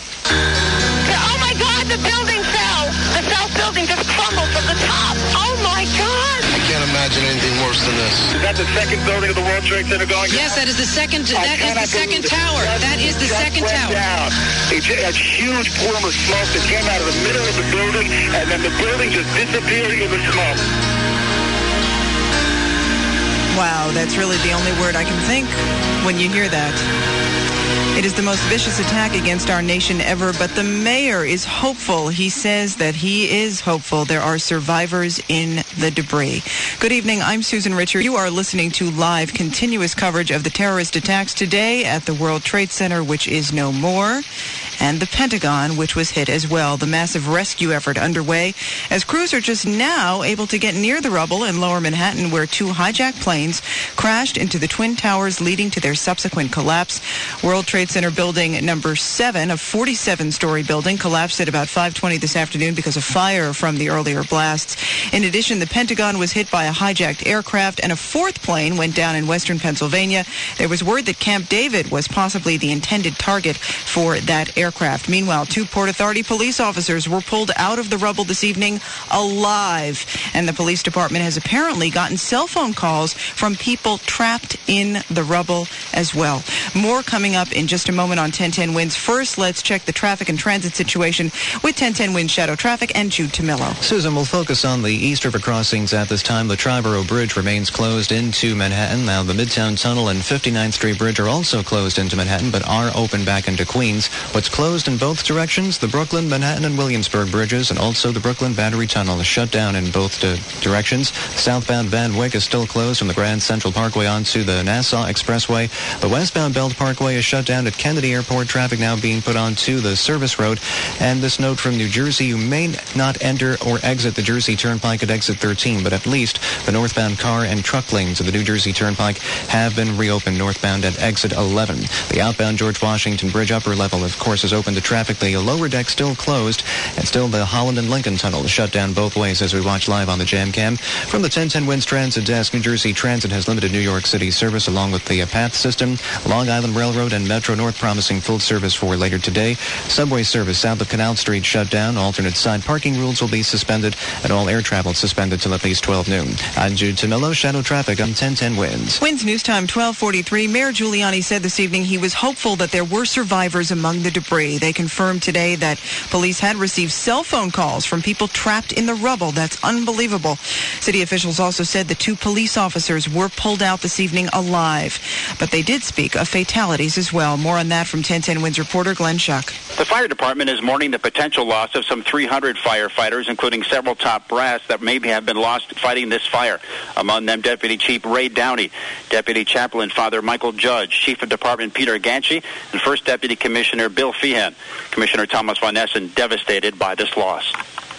Oh, my God, the building fell. The South building just crumbled from the top. Oh, my God. I can't imagine anything worse than this. Is that the second building of the World Trade Center going down? Yes, that is the second. That is the second tower. That is the second tower. It's a huge plume of smoke that came out of the middle of the building, and then the building just disappeared in the smoke. Wow, that's really the only word I can think when you hear that. It is the most vicious attack against our nation ever, but the mayor is hopeful. He says that he is hopeful there are survivors in the debris. Good evening. I'm Susan Richard. You are listening to live, continuous coverage of the terrorist attacks today at the World Trade Center, which is no more, and the Pentagon, which was hit as well. The massive rescue effort underway as crews are just now able to get near the rubble in lower Manhattan, where 2 hijacked planes crashed into the Twin Towers, leading to their subsequent collapse. World Trade Center building number 7, a 47-story building, collapsed at about 5:20 this afternoon because of fire from the earlier blasts. In addition, the Pentagon was hit by a hijacked aircraft, and a 4th plane went down in western Pennsylvania. There was word that Camp David was possibly the intended target for that aircraft. Meanwhile, 2 Port Authority police officers were pulled out of the rubble this evening alive, and the police department has apparently gotten cell phone calls from people trapped in the rubble as well. More coming up in just a moment on 1010 Wins. First, let's check the traffic and transit situation with 1010 Wins Shadow Traffic and Jude Tomillo. Susan, we'll focus on the East River crossings at this time. The Triborough Bridge remains closed into Manhattan. Now, the Midtown Tunnel and 59th Street Bridge are also closed into Manhattan, but are open back into Queens. What's closed in both directions? The Brooklyn, Manhattan, and Williamsburg bridges, and also the Brooklyn Battery Tunnel is shut down in both directions. Southbound Van Wyck is still closed from the Grand Central Parkway onto the Nassau Expressway. The westbound Belt Parkway is shut down at Kennedy Airport. Traffic now being put onto the service road. And this note from New Jersey, you may not enter or exit the Jersey Turnpike at exit 13, but at least the northbound car and truck lanes of the New Jersey Turnpike have been reopened northbound at exit 11. The outbound George Washington Bridge upper level, of course, is open to traffic. The lower deck still closed, and still the Holland and Lincoln Tunnel is shut down both ways as we watch live on the Jam Cam. From the 1010 Wins Transit Desk, New Jersey Transit has limited New York City service along with the PATH system. Long Island Railroad and Metro North promising full service for later today. Subway service south of Canal Street shut down. Alternate side parking rules will be suspended, and all air travel suspended till at least 12 noon. I'm Jude Tomillo, Shadow Traffic on 1010 Wins. News time 1243. Mayor Giuliani said this evening he was hopeful that there were survivors among the debris. debris. They confirmed today that police had received cell phone calls from people trapped in the rubble. That's unbelievable. City officials also said the 2 police officers were pulled out this evening alive, but they did speak of fatalities as well. More on that from 1010 Wins reporter Glenn Schuck. The fire department is mourning the potential loss of some 300 firefighters, including several top brass that may have been lost fighting this fire. Among them, Deputy Chief Ray Downey, Deputy Chaplain Father Michael Judge, Chief of Department Peter Ganchi, and First Deputy Commissioner Bill Feehan. Commissioner Thomas Von Essen devastated by this loss.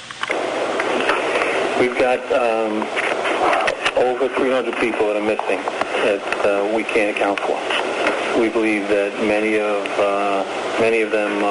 We've got over 300 people that are missing that we can't account for. We believe that many of them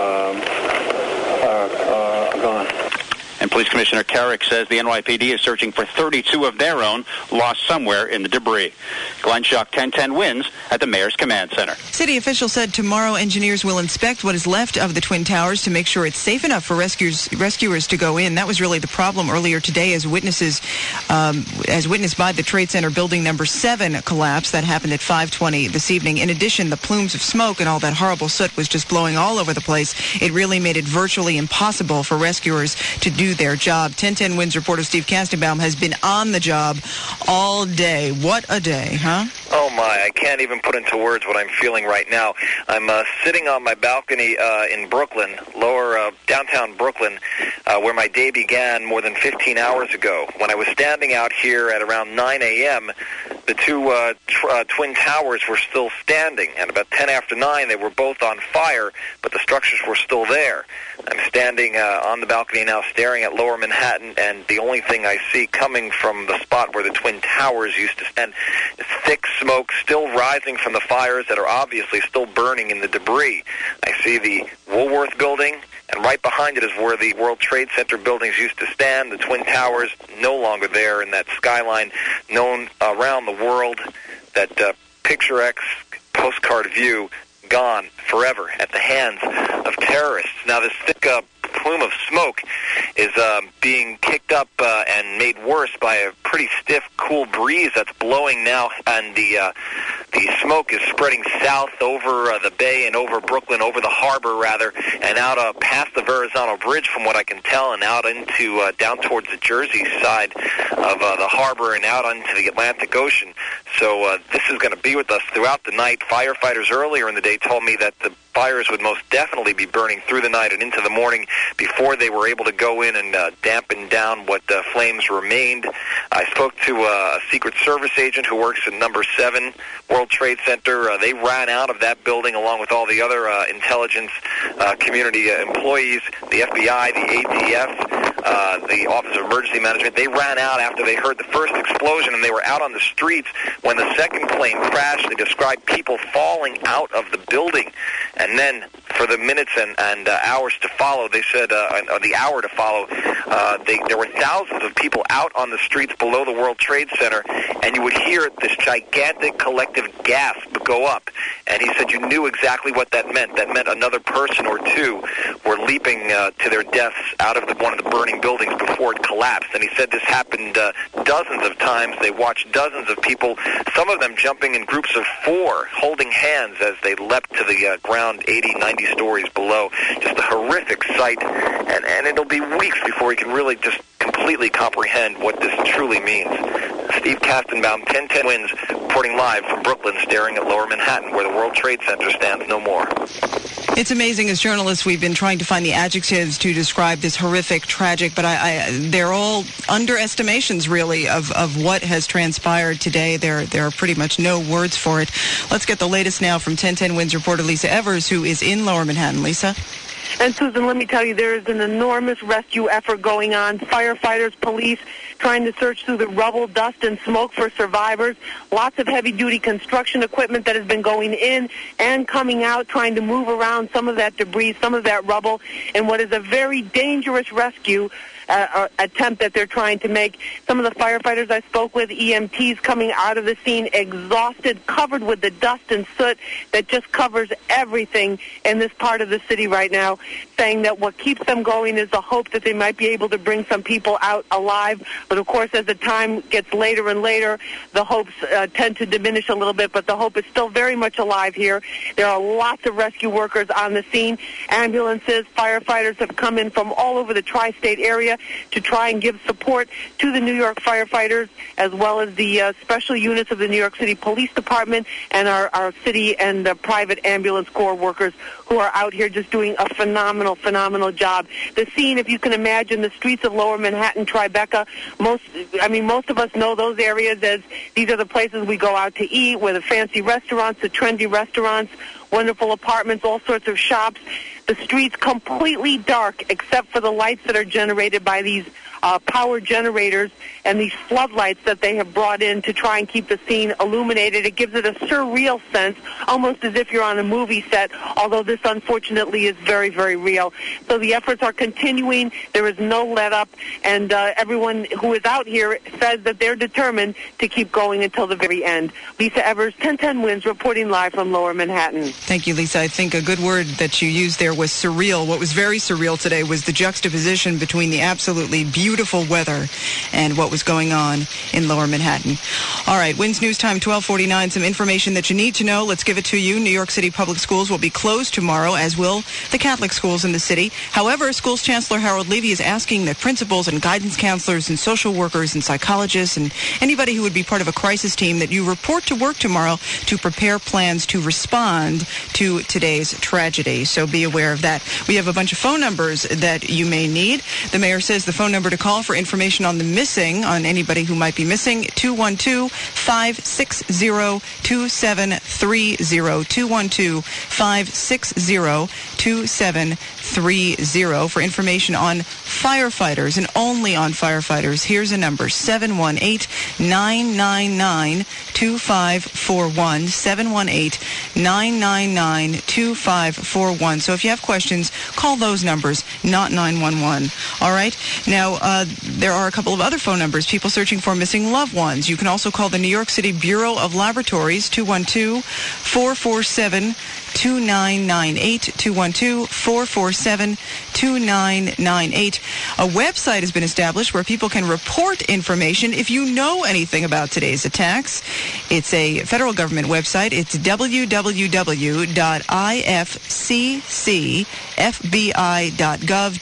are gone. And Police Commissioner Carrick says the NYPD is searching for 32 of their own lost somewhere in the debris. Glenn Schuck, 1010 Wins at the Mayor's Command Center. City officials said tomorrow engineers will inspect what is left of the Twin Towers to make sure it's safe enough for rescuers to go in. That was really the problem earlier today as witnessed by the Trade Center building number 7 collapse. That happened at 5:20 this evening. In addition, the plumes of smoke and all that horrible soot was just blowing all over the place. It really made it virtually impossible for rescuers to do their job. 1010 Wins reporter Steve Kastenbaum has been on the job all day. What a day, huh? Oh, my. I can't even put into words what I'm feeling right now. I'm sitting on my balcony in Brooklyn, lower downtown Brooklyn, where my day began more than 15 hours ago. When I was standing out here at around 9 a.m., the 2 Twin Towers were still standing. And about 10 after 9, they were both on fire, but the structures were still there. I'm standing on the balcony now staring at Lower Manhattan, and the only thing I see coming from the spot where the Twin Towers used to stand is thick smoke still rising from the fires that are obviously still burning in the debris. I see the Woolworth building, and right behind it is where the World Trade Center buildings used to stand. The Twin Towers no longer there in that skyline known around the world, that picturesque postcard view gone forever at the hands of terrorists. Now this thick plume of smoke is being kicked up and made worse by a pretty stiff, cool breeze that's blowing now, and the smoke is spreading south over the bay and over Brooklyn, over the harbor rather, and out past the Verrazano Bridge from what I can tell, and out into down towards the Jersey side of the harbor and out into the Atlantic Ocean. So this is going to be with us throughout the night. Firefighters earlier in the day told me that the fires would most definitely be burning through the night and into the morning before they were able to go in and dampen down what flames remained. I spoke to a Secret Service agent who works in number 7 World Trade Center. They ran out of that building along with all the other intelligence community employees, the FBI, the ATF, the Office of Emergency Management. They ran out after they heard the first explosion, and they were out on the streets when the second plane crashed. They described people falling out of the building. And then for the minutes and hours to follow, they said, the hour to follow, there were thousands of people out on the streets below the World Trade Center, and you would hear this gigantic collective gasp go up. And he said you knew exactly what that meant. That meant another person or two were leaping to their deaths out of one of the burning buildings before it collapsed. And he said this happened dozens of times. They watched dozens of people, some of them jumping in groups of 4, holding hands as they leapt to the ground 80, 90 stories below. Just a horrific sight, and it'll be weeks before we can really just completely comprehend what this truly means. Steve Kastenbaum, 1010 Wins, reporting live from Brooklyn, staring at Lower Manhattan, where the World Trade Center stands no more. It's amazing. As journalists, we've been trying to find the adjectives to describe this horrific, tragic, but they're all underestimations, really, of what has transpired today. There are pretty much no words for it. Let's get the latest now from 1010 Wins reporter Lisa Evers, who is in Lower Manhattan. Lisa? And, Susan, let me tell you, there is an enormous rescue effort going on. Firefighters, police, trying to search through the rubble, dust, and smoke for survivors. Lots of heavy-duty construction equipment that has been going in and coming out, trying to move around some of that debris, some of that rubble, in what is a very dangerous rescue attempt that they're trying to make. Some of the firefighters I spoke with, EMTs coming out of the scene exhausted, covered with the dust and soot that just covers everything in this part of the city right now, saying that what keeps them going is the hope that they might be able to bring some people out alive. But of course, as the time gets later and later, the hopes tend to diminish a little bit, but the hope is still very much alive here. There are lots of rescue workers on the scene. Ambulances, firefighters have come in from all over the tri-state area to try and give support to the New York firefighters, as well as the special units of the New York City Police Department and our city and private ambulance corps workers who are out here just doing a phenomenal job. The scene, if you can imagine, the streets of Lower Manhattan, Tribeca, most of us know those areas as these are the places we go out to eat, where the fancy restaurants, the trendy restaurants, wonderful apartments, all sorts of shops. The streets completely dark except for the lights that are generated by these power generators and these floodlights that they have brought in to try and keep the scene illuminated. It gives it a surreal sense, almost as if you're on a movie set, although this unfortunately is very, very real. So the efforts are continuing. There is no let up, and everyone who is out here says that they're determined to keep going until the very end. Lisa Evers, 1010 Wins, reporting live from Lower Manhattan. Thank you, Lisa. I think a good word that you used there was surreal. What was very surreal today was the juxtaposition between the absolutely beautiful weather and what was going on in Lower Manhattan. All right, Wins News Time, 12:49. Some information that you need to know. Let's give it to you. New York City public schools will be closed tomorrow, as will the Catholic schools in the city. However, Schools Chancellor Harold Levy is asking that principals and guidance counselors and social workers and psychologists and anybody who would be part of a crisis team that you report to work tomorrow to prepare plans to respond to today's tragedy. So be aware of that. We have a bunch of phone numbers that you may need. The mayor says the phone number to call for information on the missing, on anybody who might be missing, 212-560-2730, 212-560-2730. For information on firefighters and only on firefighters, here's a number, 718-999-2541, 718-999-2541. So if you have questions, call those numbers, not 911. All right? Now, there are a couple of other phone numbers, people searching for missing loved ones. You can also call the New York City Bureau of Laboratories, 212-447-2998, 212-447-2998. A website has been established where people can report information if you know anything about today's attacks. It's a federal government website. It's www.ifccfbi.gov,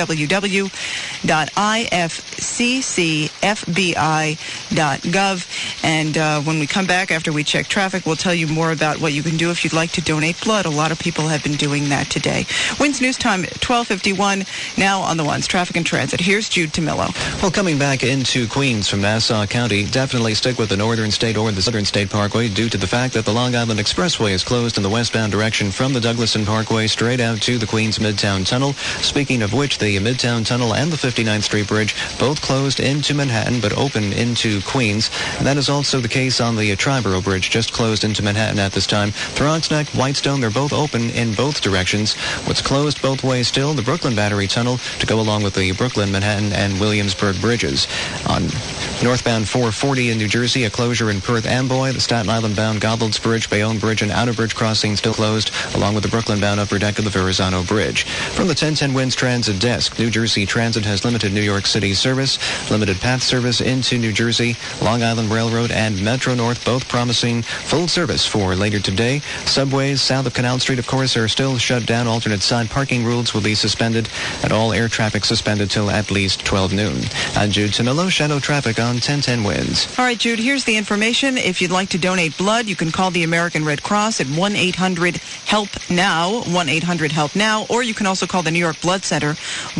www.ifccfbi.gov. And when we come back after we check traffic, we'll tell you more about what you can do if you'd like to donate blood. A lot of people have been doing that today. Wins News Time, 12:51. Now on the ones, traffic and transit. Here's Jude Tamillo. Well, coming back into Queens from Nassau County, definitely stick with the Northern State or the Southern State Parkway due to the fact that the Long Island Expressway is closed in the westbound direction from the Douglaston Parkway straight out to the Queens Midtown Tunnel. Speaking of which, the Midtown Tunnel and the 59th Street Bridge both closed into Manhattan but open into Queens. And that is also the case on the Triborough Bridge, just closed into Manhattan at this time. Throgs Neck, Whitestone, they're both open in both directions. What's closed both ways still, the Brooklyn Battery Tunnel to go along with the Brooklyn, Manhattan, and Williamsburg bridges. On northbound 440 in New Jersey, a closure in Perth Amboy. The Staten Island-bound Goddard's Bridge, Bayonne Bridge, and Outer Bridge crossing still closed, along with the Brooklyn-bound upper deck of the Verrazano Bridge. From the 1010 Wins Transit Desk, New Jersey Transit has limited New York City service, limited path service into New Jersey, Long Island Railroad, and Metro North, both promising full service for later today. Subways south of Canal Street, of course, are still shut down. Alternate side parking rules will be suspended, and all air traffic suspended till at least 12 noon. I'm Jude Tamillo, Shadow Traffic on 1010 Wins. All right, Jude, here's the information. If you'd like to donate blood, you can call the American Red Cross at 1-800-HELP-NOW, 1-800-HELP-NOW, or you can also call the New York Blood Center,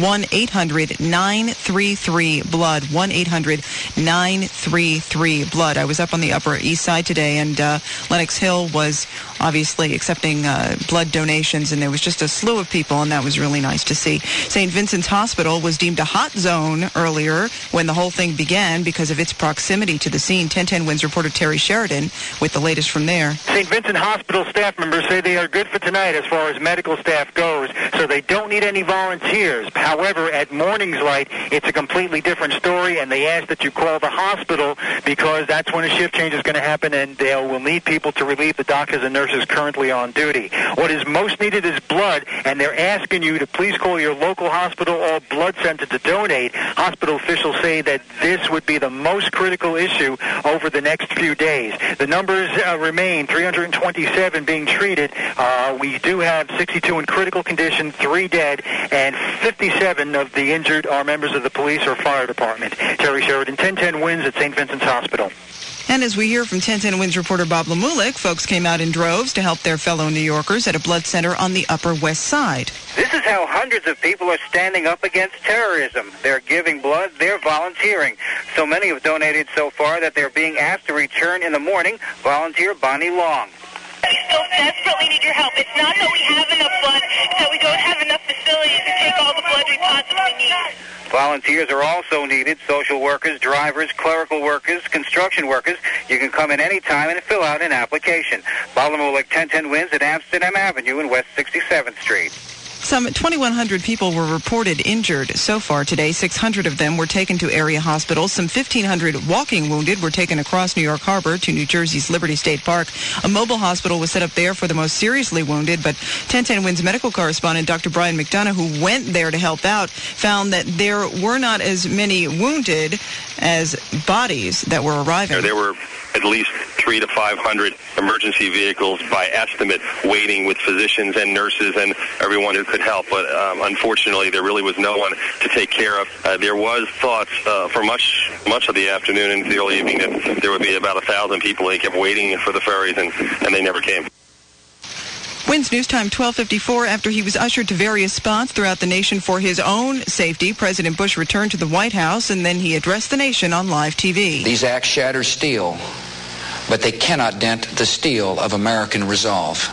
1-800-933-BLOOD, 1-800-933-BLOOD. I was up on the Upper East Side today, and Lenox Hill was obviously accepting blood donations, and there was just a slew of people, and that was really nice to see. St. Vincent's Hospital was deemed a hot zone earlier when the whole thing began because of its proximity to the scene. 1010 Wins reporter Terry Sheridan with the latest from there. St. Vincent Hospital staff members say they are good for tonight as far as medical staff goes, so they don't need any volunteers. However, at Morning's Light, it's a completely different story, and they ask that you call the hospital because that's when a shift change is going to happen, and they will need people to relieve the doctors and nurses currently on duty. What is most needed is blood, and they're asking you to please call your local hospital or blood center to donate. Hospital officials say that this would be the most critical issue over the next few days. The numbers remain 327 being treated. We do have 62 in critical condition, 3 dead, and 57 of the injured are members of the police or fire department. Terry Sheridan, 1010 Wins at St. Vincent's Hospital. And as we hear from 1010 Wins reporter Bob Lemulik, folks came out in droves to help their fellow New Yorkers at a blood center on the Upper West Side. This is how hundreds of people are standing up against terrorism. They're giving blood, they're volunteering. So many have donated so far that they're being asked to return in the morning. Volunteer Bonnie Long. We still desperately need your help. It's not that we have enough blood, it's that we don't have enough facilities to take all the blood we possibly need. Volunteers are also needed. Social workers, drivers, clerical workers, construction workers. You can come in any time and fill out an application. Bob Lemulik, 1010 Wins at Amsterdam Avenue and West 67th Street. Some 2,100 people were reported injured so far today. 600 of them were taken to area hospitals. Some 1,500 walking wounded were taken across New York Harbor to New Jersey's Liberty State Park. A mobile hospital was set up there for the most seriously wounded, but 1010 Wins medical correspondent Dr. Brian McDonough, who went there to help out, found that there were not as many wounded as bodies that were arriving. There were at least 300 to 500 emergency vehicles by estimate waiting with physicians and nurses and everyone who could help. But unfortunately, there really was no one to take care of. There was thoughts for much of the afternoon into the early evening that there would be about 1,000 people. They kept waiting for the ferries, and they never came. Wins News Time 12:54. After he was ushered to various spots throughout the nation for his own safety, President Bush returned to the White House, and then he addressed the nation on live TV. These acts shatter steel, but they cannot dent the steel of American resolve.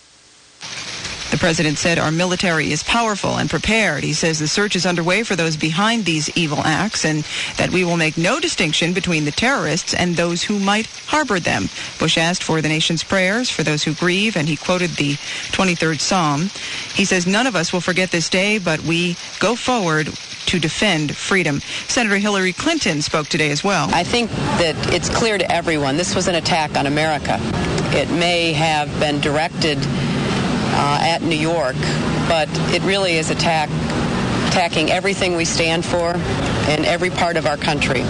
The president said our military is powerful and prepared. He says the search is underway for those behind these evil acts and that we will make no distinction between the terrorists and those who might harbor them. Bush asked for the nation's prayers for those who grieve, and he quoted the 23rd Psalm. He says none of us will forget this day, but we go forward to defend freedom. Senator Hillary Clinton spoke today as well. I think that it's clear to everyone this was an attack on America. It may have been directed at New York, but it really is attacking everything we stand for in every part of our country.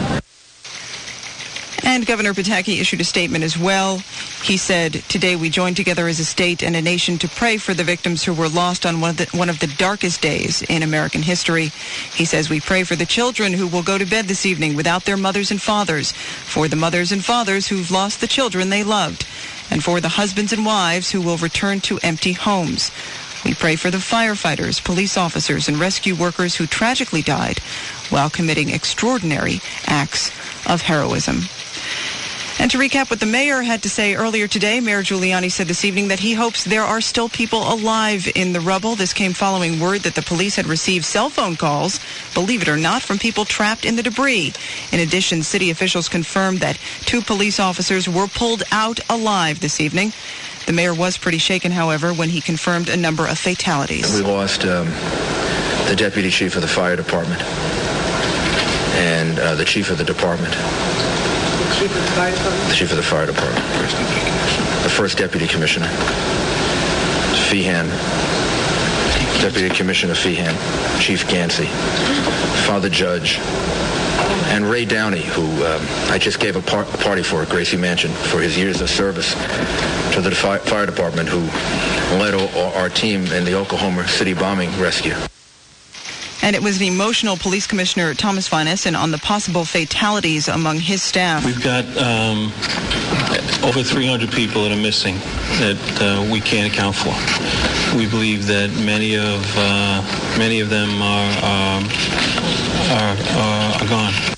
And Governor Pataki issued a statement as well. He said, today we join together as a state and a nation to pray for the victims who were lost on one of the darkest days in American history. He says, we pray for the children who will go to bed this evening without their mothers and fathers, for the mothers and fathers who've lost the children they loved, and for the husbands and wives who will return to empty homes. We pray for the firefighters, police officers, and rescue workers who tragically died while committing extraordinary acts of heroism. And to recap what the mayor had to say earlier today, Mayor Giuliani said this evening that he hopes there are still people alive in the rubble. This came following word that the police had received cell phone calls, believe it or not, from people trapped in the debris. In addition, city officials confirmed that 2 police officers were pulled out alive this evening. The mayor was pretty shaken, however, when he confirmed a number of fatalities. We lost the deputy chief of the fire department and the chief of the department. Chief of the fire department? The chief of the fire department. The first deputy commissioner. Feehan. Deputy Commissioner Feehan. Chief Gansey. Father Judge. And Ray Downey, who I just gave a party for at Gracie Mansion for his years of service to the fire department, who led our team in the Oklahoma City bombing rescue. And it was an emotional Police Commissioner Thomas Von Essen on the possible fatalities among his staff. We've got over 300 people that are missing that we can't account for. We believe that many of them are gone.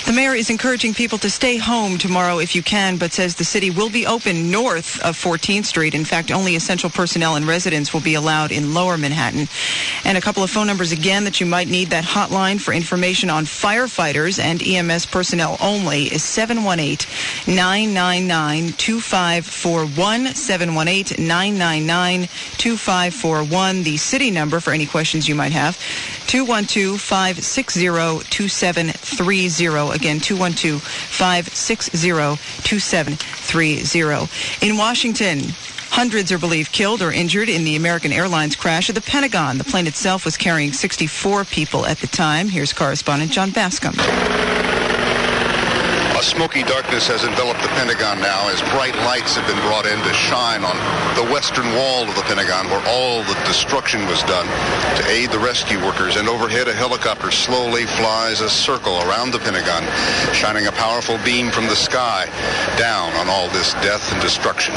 The mayor is encouraging people to stay home tomorrow if you can, but says the city will be open north of 14th Street. In fact, only essential personnel and residents will be allowed in Lower Manhattan. And a couple of phone numbers again that you might need. That hotline for information on firefighters and EMS personnel only is 718-999-2541, 718-999-2541. The city number for any questions you might have, 212-560-2730. Again, 212-560-2730. In Washington, hundreds are believed killed or injured in the American Airlines crash at the Pentagon. The plane itself was carrying 64 people at the time. Here's correspondent John Bascom. A smoky darkness has enveloped the Pentagon now as bright lights have been brought in to shine on the western wall of the Pentagon where all the destruction was done to aid the rescue workers. And overhead, a helicopter slowly flies a circle around the Pentagon, shining a powerful beam from the sky down on all this death and destruction.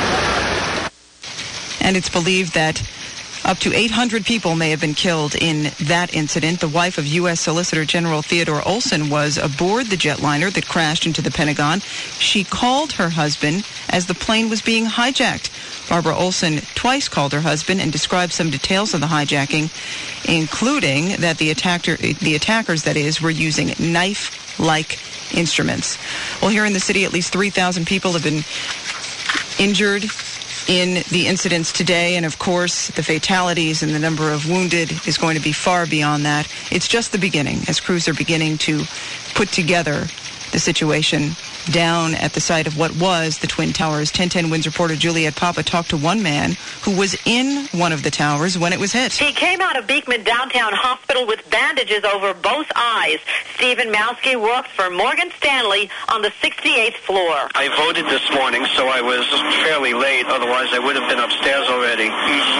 And it's believed that up to 800 people may have been killed in that incident. The wife of U.S. Solicitor General Theodore Olson was aboard the jetliner that crashed into the Pentagon. She called her husband as the plane was being hijacked. Barbara Olson twice called her husband and described some details of the hijacking, including that the attackers, that is, were using knife-like instruments. Well, here in the city, at least 3,000 people have been injured in the incidents today, and of course the fatalities and the number of wounded is going to be far beyond that. It's just the beginning as crews are beginning to put together the situation down at the site of what was the Twin Towers. 1010 Wins reporter Juliet Papa talked to one man who was in one of the towers when it was hit. He came out of Beekman Downtown Hospital with bandages over both eyes. Stephen Mowski worked for Morgan Stanley on the 68th floor. I voted this morning, so I was fairly late. Otherwise, I would have been upstairs already.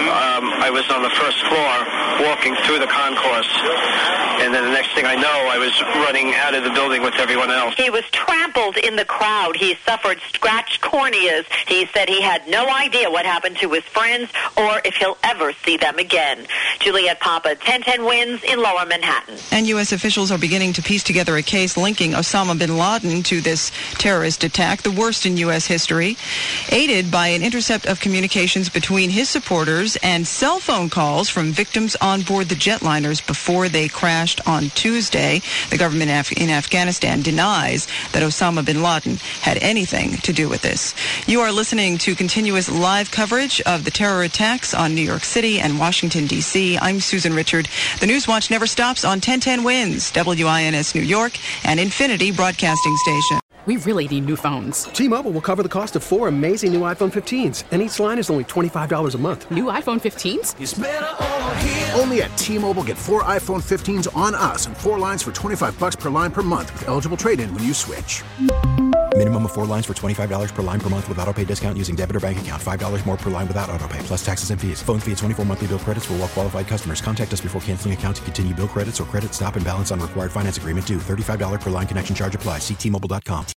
I was on the first floor walking through the concourse, and then the next thing I know, I was running out of the building with everyone else. He was trampled in the crowd. He suffered scratched corneas. He said he had no idea what happened to his friends or if he'll ever see them again. Juliet Papa, 1010 Wins in Lower Manhattan. And U.S. officials are beginning to piece together a case linking Osama bin Laden to this terrorist attack, the worst in U.S. history, aided by an intercept of communications between his supporters and cell phone calls from victims on board the jetliners before they crashed on Tuesday. The government in Afghanistan denies that Osama bin Laden had anything to do with this. You are listening to continuous live coverage of the terror attacks on New York City and Washington, D.C. I'm Susan Richard. The News Watch never stops on 1010 Wins, WINS New York, and Infinity Broadcasting Station. We really need new phones. T-Mobile will cover the cost of 4 amazing new iPhone 15s, and each line is only $25 a month. New iPhone 15s? It's better over here. Only at T-Mobile, get 4 iPhone 15s on us and 4 lines for $25 per line per month with eligible trade-in when you switch. Minimum of 4 lines for $25 per line per month with autopay discount using debit or bank account. $5 more per line without autopay, plus taxes and fees. Phone fee at 24 monthly bill credits for well-qualified customers. Contact us before canceling account to continue bill credits or credit stop and balance on required finance agreement due. $35 per line connection charge applies. See T-Mobile.com.